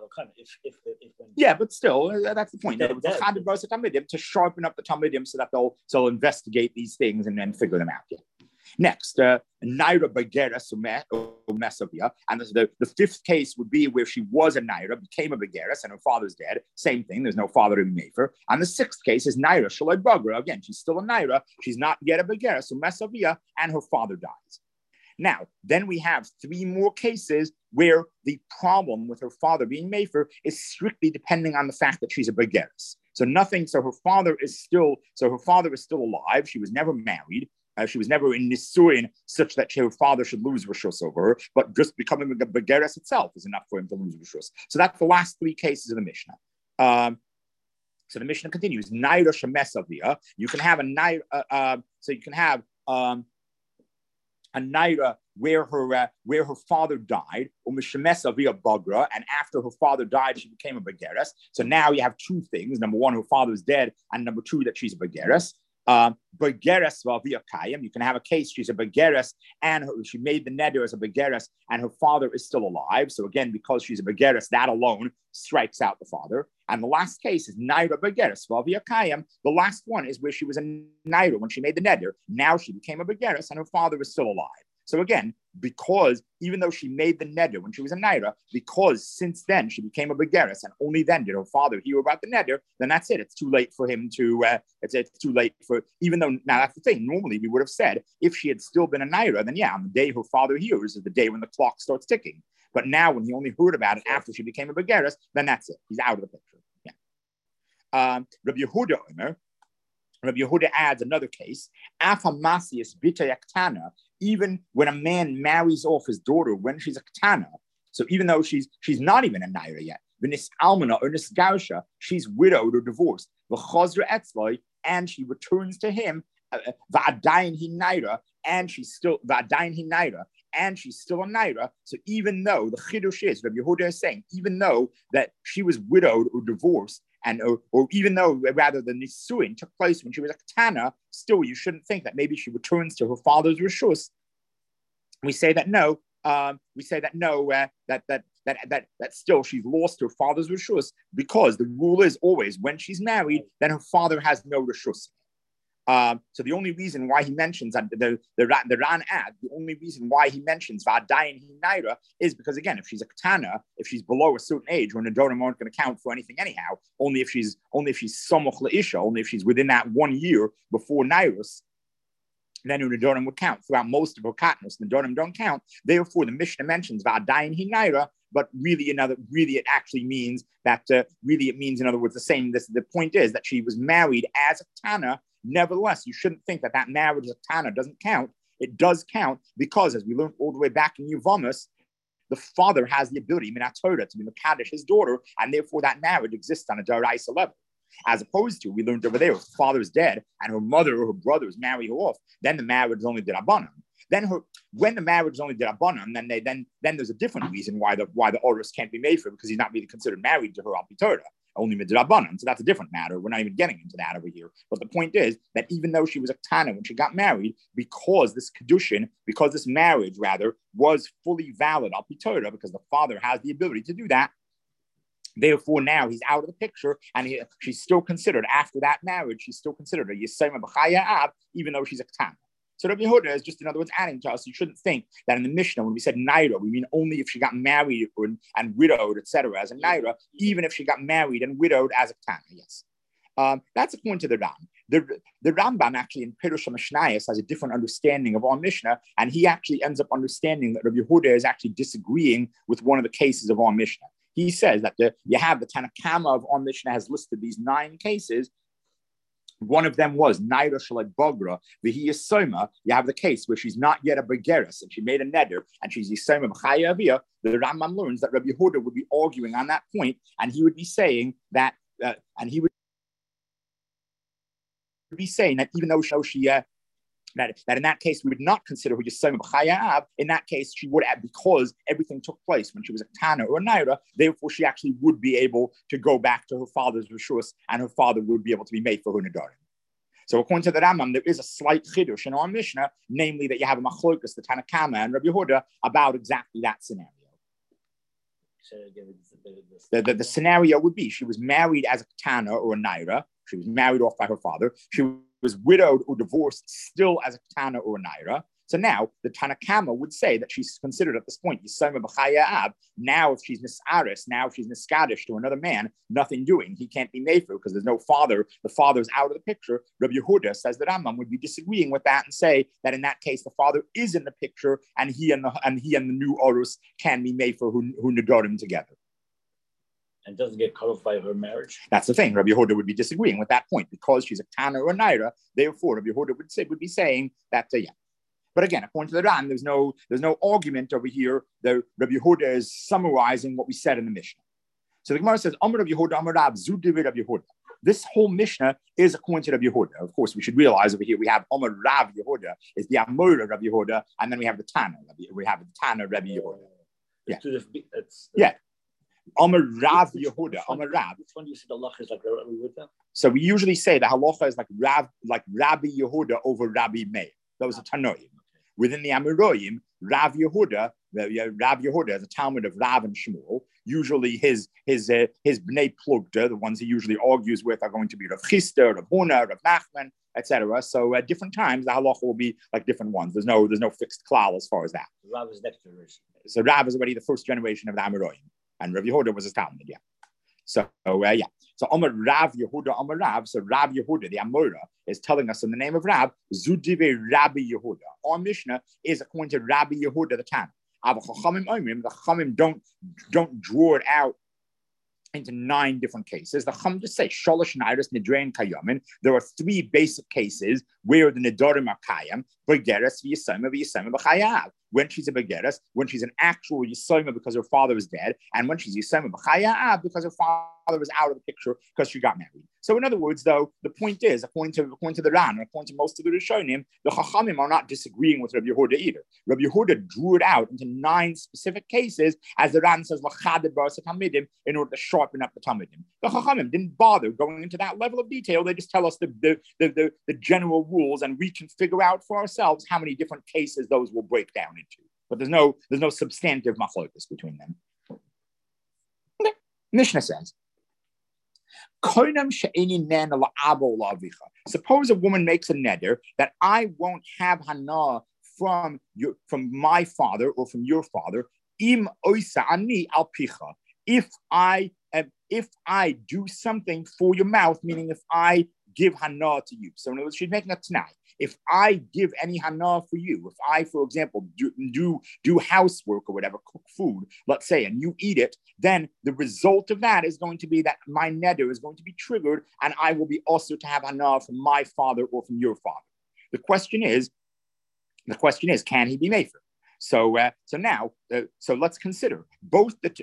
Yeah, but still, that's the point. To sharpen up the Talmidim so that they'll investigate these things and then figure them out. Yeah. Next, Naira Begeres Umesavia, and the fifth case would be where she was a Naira, became a Begeres, and her father's dead. Same thing, there's no father to be made for. And the sixth case is Naira Shaloi Bagra. Again, she's still a Naira, she's not yet a Begeres Umesavia, and her father dies. Now, then we have three more cases where the problem with her father being mefer is strictly depending on the fact that she's a begeres. So her father is still alive. She was never married. She was never in nisuin such that her father should lose rishus over her, but just becoming a begeres itself is enough for him to lose rishus. So that's the last three cases of the Mishnah. So the Mishnah continues. Naira shemesavia. You can have a naira. So you can have a naira where her father died, or mishemesavia bagra, and after her father died, she became a begeres. So now you have two things: number one, her father's dead, and number two, that she's a begeres. Begeres v'avia kayim. You can have a case she's a begeres and she made the neder as a begeres and her father is still alive. So again, because she's a begeres, that alone strikes out the father. And the last case is naira begeres v'avia kayim. The last one is where she was a naira when she made the neder. Now she became a begeres and her father is still alive. So again, because even though she made the neder when she was a naira, because since then she became a begeres and only then did her father hear about the neder, then that's it. It's too late for him to. It's too late for. Even though now that's the thing. Normally we would have said if she had still been a naira, then yeah, on the day her father hears is the day when the clock starts ticking. But now when he only heard about it after she became a begeres, then that's it. He's out of the picture. Yeah. Rabbi Yehuda Omer. Rabbi Yehuda adds another case, Afamasius bita yaktana, even when a man marries off his daughter when she's a ktana, so even though she's not even a naira yet, v'nis almana or nisgausha, she's widowed or divorced, v'chazra etzloi, and she returns to him, v'adayin hi naira, and she's still v'adayin hi naira, and she's still a naira. So even though the chidush is, Rabbi Yehuda is saying, even though that she was widowed or divorced, and or even though rather the nisuin took place when she was a katana, still you shouldn't think that maybe she returns to her father's rishus. We say that no. That still she's lost her father's rishus, because the rule is always when she's married, then her father has no rishus. So the only reason why he mentions the Ran ad, the only reason why he mentions Va'adayin Hinaira is because, again, if she's a katana, if she's below a certain age, when the Nedorim aren't going to count for anything anyhow, only if she's Samoch Le'isha, only if she's within that 1 year before Nairus, then the Nedorim would count. Throughout most of her katnas, the Nedorim don't count. Therefore, the Mishnah mentions Va'adayin Hinaira, but really it actually means that, it means, in other words, the same. The point is that she was married as a katana. Nevertheless, you shouldn't think that marriage as a Tana doesn't count. It does count, because, as we learned all the way back in Yuvamas, the father has the ability, Minat Torah, to be Mekadesh his daughter, and therefore that marriage exists on a Daraisa level. As opposed to, we learned over there, if the father is dead and her mother or her brothers marry her off, then the marriage is only Dirabanan. Then when the marriage is only Dirabanan, then there's a different reason why the Orus can't be made for her, because he's not really considered married to her Al Torah. Only midrabanan, so that's a different matter. We're not even getting into that over here. But the point is that even though she was a tana when she got married, because this marriage was fully valid al Torah, because the father has the ability to do that. Therefore, now he's out of the picture, and she's still considered, after that marriage, she's still considered a yisayma b'chaya ab, even though she's a tana. So Rabbi Yehuda is just, in other words, adding to us. You shouldn't think that in the Mishnah, when we said naira, we mean only if she got married and widowed, etc., as a naira, even if she got married and widowed as a tana. Yes, that's according to the Ram. The Rambam actually in Pirush HaMishnayos has a different understanding of our Mishnah, and he actually ends up understanding that Rabbi Yehuda is actually disagreeing with one of the cases of our Mishnah. He says that you have the Tanakama of our Mishnah has listed these 9 cases. One of them was Naira Shalai Bogra, Vihi Yisoma. You have the case where she's not yet a Begeris and she made a neder and she's Yisoma B'chaya Aviyah. The Rambam learns that Rabbi Yehuda would be arguing on that point, and he would be saying that, even though she that in that case we would not consider her Yisoma B'chaya Av. In that case, she would, because everything took place when she was a Tana or a Naira, therefore she actually would be able to go back to her father's Rishus, and her father would be able to be made for her Nedarim. So according to the Rambam, there is a slight chidush in our Mishnah, namely that you have a machlokas, the Tanakama and Rabbi Yehuda, about exactly that scenario. The scenario would be she was married as a Tana or a Naira. She was married off by her father. She was widowed or divorced still as a Tana or a Naira. So now the Tanakama would say that she's considered at this point Yisayma B'chaya Ab. Now if she's Nisaris, now if she's Niskadish to another man, nothing doing. He can't be made for because there's no father. The father's out of the picture. Rabbi Yehuda says that Rambam would be disagreeing with that and say that in that case the father is in the picture, and he and the new Orus can be made for who Nedorim together. And doesn't get cut off by her marriage. That's the thing. Rabbi Yehuda would be disagreeing with that point because she's a Tana or a Naira. Therefore, Rabbi Yehuda would be saying that yeah. But again, according to the Ran, there's no argument over here. The Rabbi Yehuda is summarizing what we said in the Mishnah. So the Gemara says, Amar Rabbi Yehuda, Amar Rab, Zu Divrei Rabbi Yehuda. This whole Mishnah is according to Rabbi Yehuda. Of course, we should realize over here we have Amar Rav Yehuda is the Amora Rabbi Yehuda, and then we have the Tana. We have the Tana Rabbi Yehuda. Yeah. Yeah. Amar Rav Yehuda. Amar Rav. Which one do you say the halacha is like Rabbi Yehuda? So we usually say the halacha is like Rabbi Yehuda over Rabbi Meir. Those are Tanoim. Within the Amoraim, Rav Yehuda is a Talmud of Rav and Shmuel. Usually his Bnei Plugta, the ones he usually argues with, are going to be Rav Chisda, Rav Huna, Rav Nachman, etc. So at different times, the halacha will be like different ones. There's no fixed klal as far as that. Rav is next generation. So Rav is already the first generation of the Amoraim, and Rav Yehuda was his Talmud, yeah. So yeah. So Amar Rav Yehuda, Amar Rav. So Rav Yehuda, the Amora, is telling us in the name of Rav, Zudive Rabbi Yehuda. Our Mishnah is according to Rabbi Yehuda the Tana. The Chachamim don't draw it out into 9 different cases. The Chum just say Sholosh Nairis Nidrein Kayamin. There are 3 basic cases where the Nidorim are Kayam, Begeres V'Yisayma B'Chayav. When she's a Begeres, when she's an actual Yisayma because her father is dead, and when she's Yisayma B'Chayav because her father is out of the picture because she got married. So in other words, though, the point is, according to the Ran, according to most of the Rishonim, the Chachamim are not disagreeing with Rabbi Yehuda either. Rabbi Yehuda drew it out into 9 specific cases, as the Ran says, in order to sharpen up the Talmudim. The Chachamim didn't bother going into that level of detail. They just tell us the general rules, and we can figure out for ourselves how many different cases those will break down into. But there's no substantive machlokas between them. Okay. Mishnah says, suppose a woman makes a neder that I won't have hana from my father or from your father. Im oisa ani al picha. If I do something for your mouth, meaning if I give hana to you. So in other words, she's making a t'nai. If I give any hana for you, if I, for example, do housework or whatever, cook food, let's say, and you eat it, then the result of that is going to be that my neder is going to be triggered, and I will be also to have hana from my father or from your father. The question is, can he be mefer? So now let's consider both the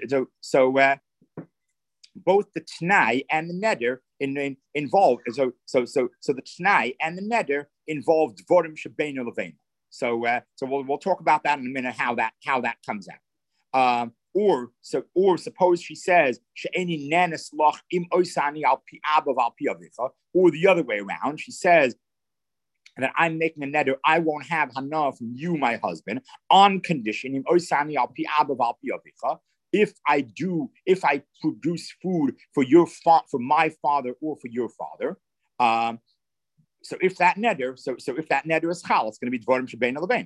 t'nai and the neder involved. So the t'nai and the neder involved dvorim shebeinu leveinu. So we'll talk about that in a minute, how that comes out. Or suppose she says she'eni nenes lach im oisani al pi abav al pi avicha, or the other way around. She says that I'm making a neder, I won't have hana from you, my husband, on condition im oisani al pi abav al pi avicha. If I produce food for my father or for your father, so if that neder is chal, it's going to be dvarim shebein lebein.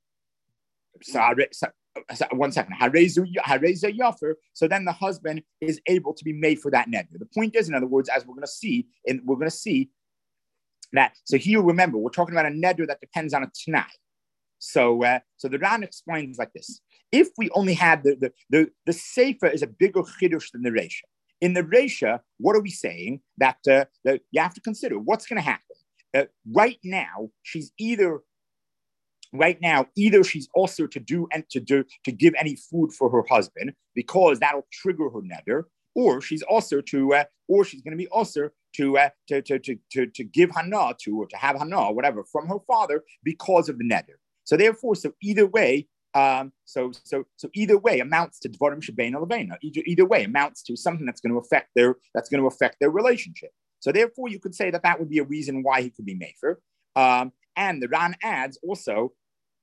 So one second. Hareza yafer. So then the husband is able to be made for that neder. The point is, in other words, as we're going to see that. So here, remember, we're talking about a neder that depends on a t'nai. So the Ran explains like this. If we only had the sefer is a bigger chiddush than the reisha. In the reisha, what are we saying? That you have to consider what's going to happen. Right now, either she's also to give any food for her husband because that'll trigger her neder, or she's also or she's going to be also to give hana or to have hana or whatever from her father because of the neder. So therefore, either way, either way amounts to dvarim shebein leveina. Either way amounts to something that's going to affect their relationship. So therefore, you could say that would be a reason why he could be mefer. And the Ran adds also,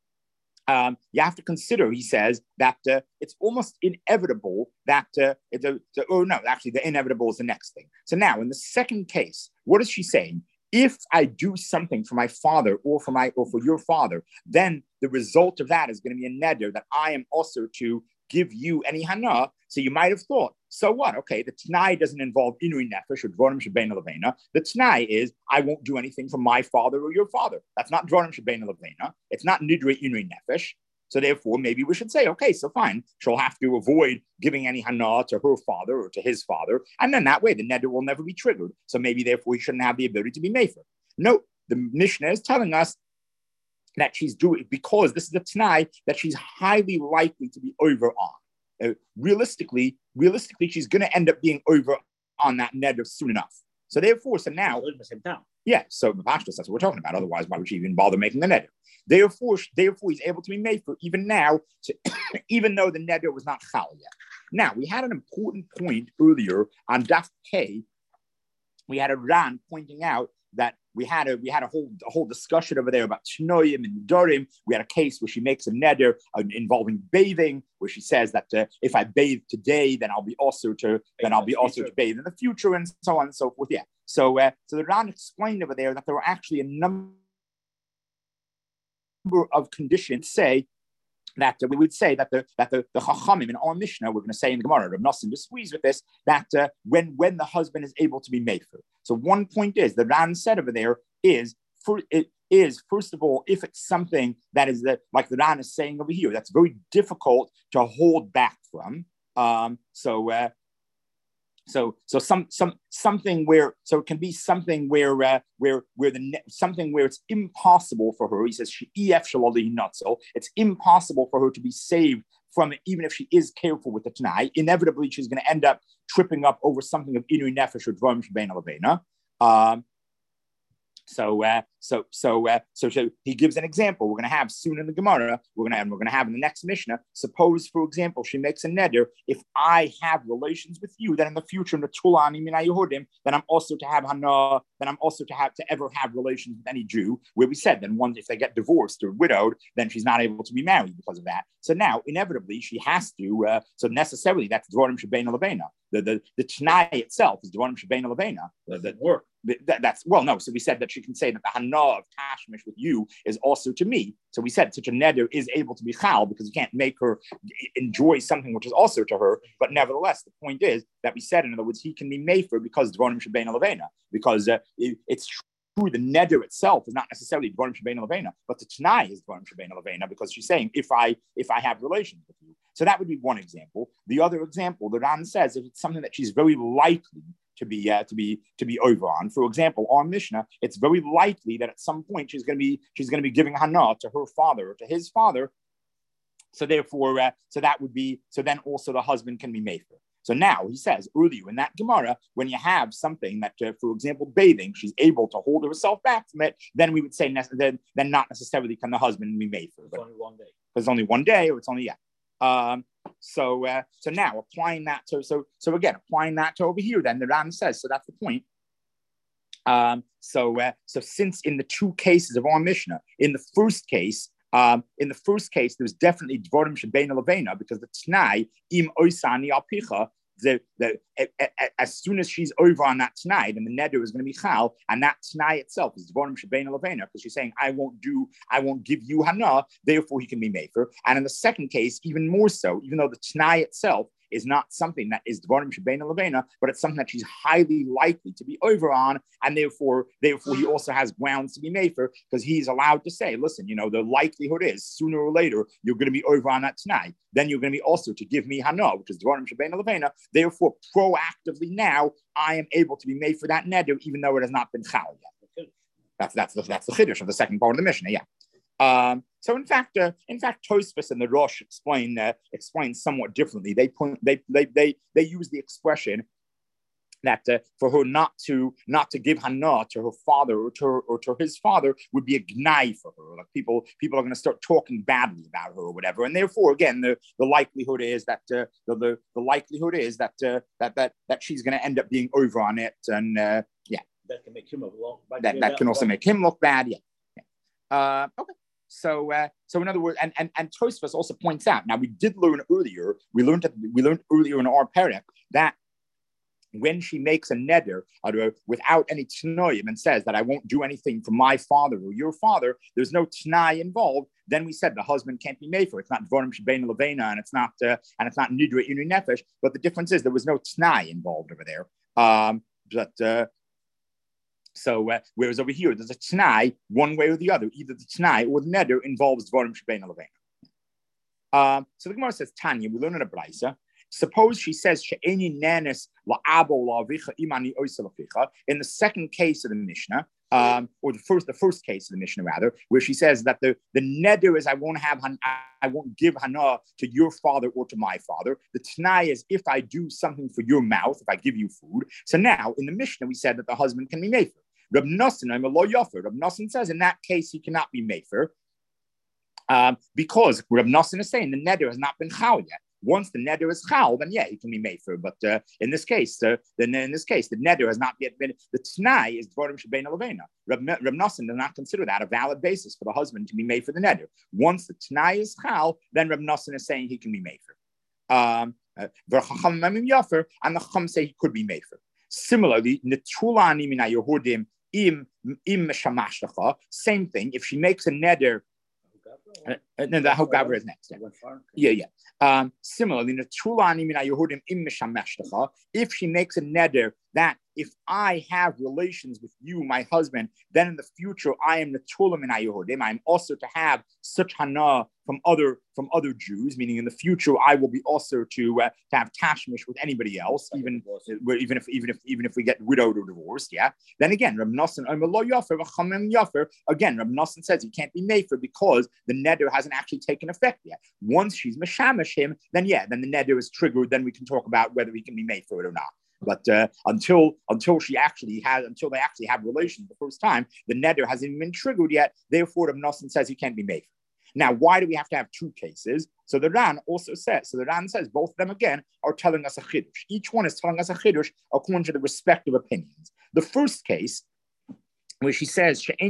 you have to consider. He says that it's almost inevitable that the inevitable is the next thing. So now, in the second case, what is she saying? If I do something for my father or for your father, then the result of that is going to be a neder that I am also to give you any hana. So you might have thought, so what? Okay, the t'nai doesn't involve inui nefesh or dvorim shebein leveina. The t'nai is I won't do anything for my father or your father. That's not dvorim shebein leveina. It's not nidre inui nefesh. So therefore, maybe we should say, okay, so fine. She'll have to avoid giving any hana to her father or to his father. And then that way, the neder will never be triggered. So maybe, therefore, he shouldn't have the ability to be mefer. No, the Mishnah is telling us that she's doing, because this is a t'nai that she's highly likely to be over on. Realistically, she's going to end up being over on that neder soon enough. So therefore, now, yeah, so that's what we're talking about. Otherwise, why would she even bother making the neder? Therefore, he's able to be made for even now, even though the neder was not chal yet. Now, we had an important point earlier on Daf K. We had a Ran pointing out that we had a whole discussion over there about Shnoim and Nidorim. We had a case where she makes a neder involving bathing, where she says that if I bathe today, then I'll be also to bathe in the future, and so on and so forth. Yeah. So the Ran explained over there that there were actually a number of conditions. Say that we would say that the Chachamim in our Mishnah, we're going to say in the Gemara, Rav Nosson disagrees with this, that when the husband is able to be mefer. So one point is, the Ran said over there is first of all, if it's something that is like the Ran is saying over here, that's very difficult to hold back from. So something where it can be something where something where it's impossible for her. He says it's impossible for her to be saved from it, even if she is careful with the Tanai. Inevitably, she's going to end up tripping up over something of Inui Nefesh or Dvarim Shebein Aleveina. So he gives an example. We're going to have soon in the Gemara. We're going to have in the next Mishnah. Suppose, for example, she makes a neder. If I have relations with you, then in the future, in the Tulani Mina Yehudim, then I'm also to have Hana. Then I'm also to ever have relations with any Jew. Where we said then if they get divorced or widowed, then she's not able to be married because of that. So now inevitably she has to. So necessarily that's Dvarim Shebein Aleveina. The Tanai itself is Dvarim Shebein Aleveina. The work. That's no. So we said that she can say that the hana of tashmish with you is also to me. So we said such a neder is able to be chal because you can't make her enjoy something which is also to her. But nevertheless, the point is that we said, in other words, he can be mefer because dvarim shebein aleveina, because it's true the neder itself is not necessarily dvarim shebein aleveina, but the tanai is dvarim shebein aleveina because she's saying if I have relations with you. So that would be one example. The other example, the Ran says, if it's something that she's very likely to be over on. For example, our Mishnah, it's very likely that at some point she's going to be giving hana to her father or to his father. So therefore, so then also the husband can be mefer. So now he says earlier in that Gemara, when you have something that, for example, bathing, she's able to hold herself back from it, then we would say then not necessarily can the husband be mefer. It's only one day. It's only one day, or it's only So now applying that to again applying that to over here, then the Ram says, so that's the point. So since in the two cases of our Mishnah, in the first case there's definitely Dvarim Shebein Aleveina because the Tanai im oisani al picha. As soon as she's over on that tonight, and the neder is going to be chal, and that tonight itself is dvarim shebein aleveina, because she's saying, I won't give you hana, therefore he can be mefer. And in the second case, even more so, even though the tonight itself is not something that is dvarim shebein aleveina, but it's something that she's highly likely to be over on, and therefore he also has grounds to be mefer, because he's allowed to say, listen, the likelihood is sooner or later you're going to be over on that tonight. Then you're going to be also to give me hana, which is dvarim shebein aleveina. Therefore, proactively now, I am able to be made for that neder, even though it has not been chal yet. That's the chiddush of the second part of the Mishnah. Yeah. So in fact, Tosfos and the Rosh explain somewhat differently. They use the expression that for her not to give hana to her father or to his father would be a gnai for her. Like people are going to start talking badly about her or whatever, and therefore again the likelihood is that the likelihood is that she's going to end up being over on it, and that can make him look bad. That can also make him look bad. Yeah. Okay. So in other words, and Tosfos also points out. Now we learned earlier in our parak that when she makes a neder without any t'noim and says that I won't do anything for my father or your father, there's no t'nai involved. Then we said the husband can't be made for. It's not dvarim shebein aleveina, and it's not nidra inu nefesh. But the difference is there was no t'nai involved over there. Whereas over here there's a t'nai one way or the other. Either the t'nai or the neder involves dvarim shebein aleveina. So the Gemara says Tanya. We learn in a brayso. Suppose she says she'eni nanis la'abo la'avicha imani oisa laficha in the second case of the Mishnah, or the first case of the Mishnah rather, where she says that the neder is I won't give hana to your father or to my father. The t'nai is if I do something for your mouth, if I give you food. So now in the Mishnah we said that the husband can be mefer. Rab Nosson, I'm a lo yofer. Rab Nosson says in that case he cannot be mefer because Rab Nosson is saying the neder has not been chal yet. Once the neder is chal, then he can be mefer. But in this case, the neder has not yet been. The t'nai is dvarim shebein aleveina. Rab Nosson does not consider that a valid basis for the husband to be made for the neder. Once the t'nai is chal, then Rab Nosson is saying he can be mefer. And the chacham say he could be mefer. Similarly, netulani mina yehudim im shamashtacha. Same thing. If she makes a neder. No, the Hogavra is next. Similarly, if she makes a neder that if I have relations with you, my husband, then in the future I am the tulam in Yehudim. I am also to have such hana from other Jews, meaning in the future I will be also to have tashmish with anybody else, even if we get widowed or divorced. Yeah. Then again, Reb Nosson again, Reb Nosson says he can't be mefer because the neder hasn't actually taken effect yet. Once she's mashamish him, then the neder is triggered. Then we can talk about whether he can be made for it or not. But until they actually have relations the first time, the neder hasn't even been triggered yet. Therefore, Reb Nosson says he can't be made. Now, why do we have to have two cases? So the Ran says both of them again are telling us a chiddush. Each one is telling us a chiddush according to the respective opinions. The first case, where she says, so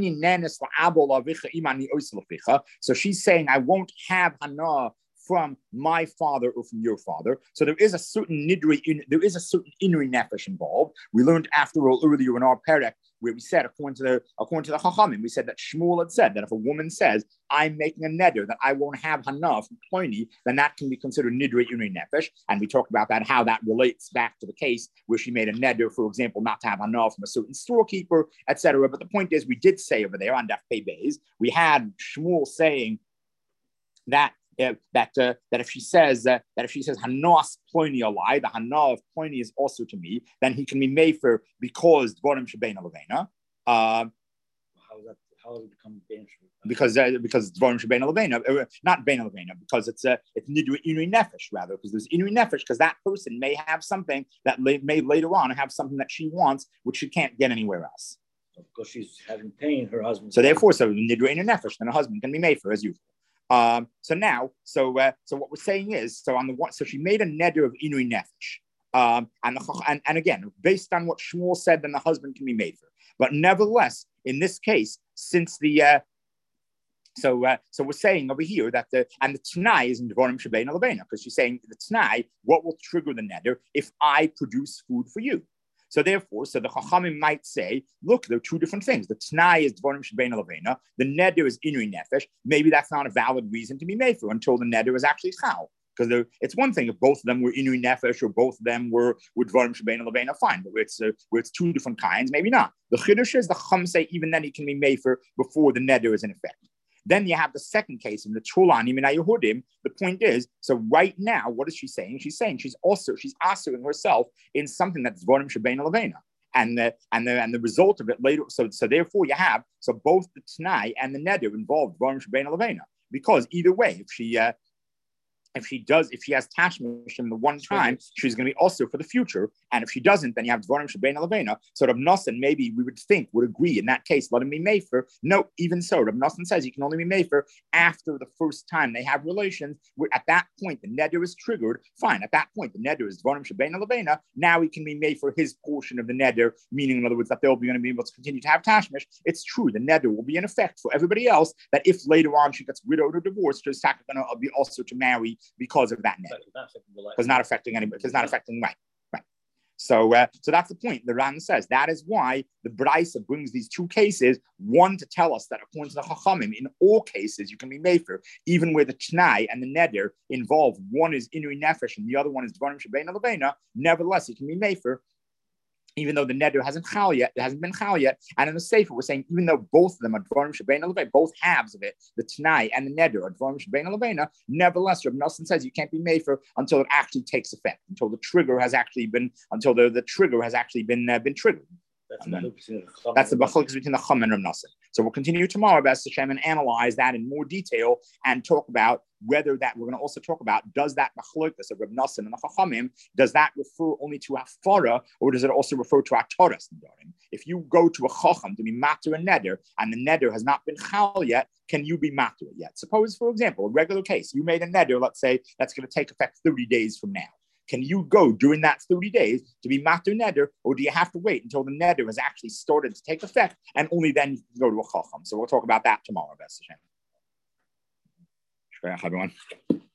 she's saying, I won't have hana from my father or from your father. So there is a certain inri nefesh involved. We learned after all earlier in our perek where we said, according to the Chachamim, we said that Shmuel had said that if a woman says, I'm making a neder that I won't have hana from Pliny, then that can be considered inri nefesh. And we talked about that, how that relates back to the case where she made a neder, for example, not to have hana from a certain storekeeper, etc. But the point is, we did say over there on Daf Pei Beis, we had Shmuel saying that if she says hanas Pliny alai, the hana of Pliny is also to me, then he can be mefer because dvarim shebein alavena. How does it become bein? Because dvarim shebein alavena, not bein alavena, because it's inui nefesh rather, because there's inui nefesh, because that person may have something that may later on have something that she wants which she can't get anywhere else. Because she's having pain, her husband. So therefore, nidui inui nefesh, then her husband can be mefer as usual. So what we're saying is, so she made a neder of inui nefesh, and again, based on what Shmuel said, then the husband can be made for. But nevertheless, in this case, since so we're saying over here that the t'nai is in Dvarim Shebein Alavena, because she's saying the t'nai, what will trigger the neder if I produce food for you? So therefore, the Chachamim might say, look, there are two different things. The T'nai is Dvarim Shebein Alavena. The neder is inui nefesh. Maybe that's not a valid reason to be made for until the neder is actually chal. Because it's one thing if both of them were inui nefesh or both of them were Dvarim Shebein Alavena, fine. But where it's two different kinds, maybe not. The Chiddush is the Chacham say even then he can be made for before the neder is in effect. Then you have the second case in the Chulanim and Yehudim. The point is, so right now, what is she saying? She's saying she's answering herself in something that's Dvarim Shebein Alavena. And the result of it later, so therefore you have, so both the T'nai and the Neder involve Dvarim Shebein Alavena. Because either way, if she has tashmish in the one time, she's going to be also for the future. And if she doesn't, then you have Dvarim Shebein Alavena. So Reb Nosson maybe we would agree in that case, let him be mefer. No, even so, Reb Nosson says he can only be mefer after the first time they have relations. At that point, the neder is triggered. Fine, at that point, the neder is Dvarim Shebein Alavena. Now he can be mefer his portion of the neder, meaning in other words that they'll be going to be able to continue to have tashmish. It's true, the neder will be in effect for everybody else. That if later on she gets widowed or divorced, she's going to be also to marry because of that net. Because not affecting anybody. Because not affecting right. So that's the point. The Ran says that is why the Braisa brings these two cases. One to tell us that according to the Chachamim, in all cases you can be mefer, even where the T'nai and the Neder involve. One is inui nefesh and the other one is Dvarim Shebein Alavena. Nevertheless, it can be mefer. Even though the neder hasn't been chal yet, and in the sefer we're saying even though both of them are dvarim shebein alavena, both halves of it, the t'nai and the neder are dvarim shebein alavena. Nevertheless, Reb Nosson says you can't be mefer until it actually takes effect, until the trigger has actually been triggered. That's the machlokes between the Chum and Reb Nosson. So we'll continue tomorrow, B'ez Hashem, and analyze that in more detail and talk about whether that we're going to also talk about does that machlokes of Reb Nosson and the Chachamim, does that refer only to hafara or does it also refer to ataras? If you go to a Chacham to be matter a neder and the neder has not been chal yet, can you be matter it yet? Suppose, for example, a regular case, you made a neder, let's say that's going to take effect 30 days from now. Can you go during that 30 days to be matter neder, or do you have to wait until the neder has actually started to take effect and only then you can go to a chacham? So we'll talk about that tomorrow, B'ez Hashem. Everyone.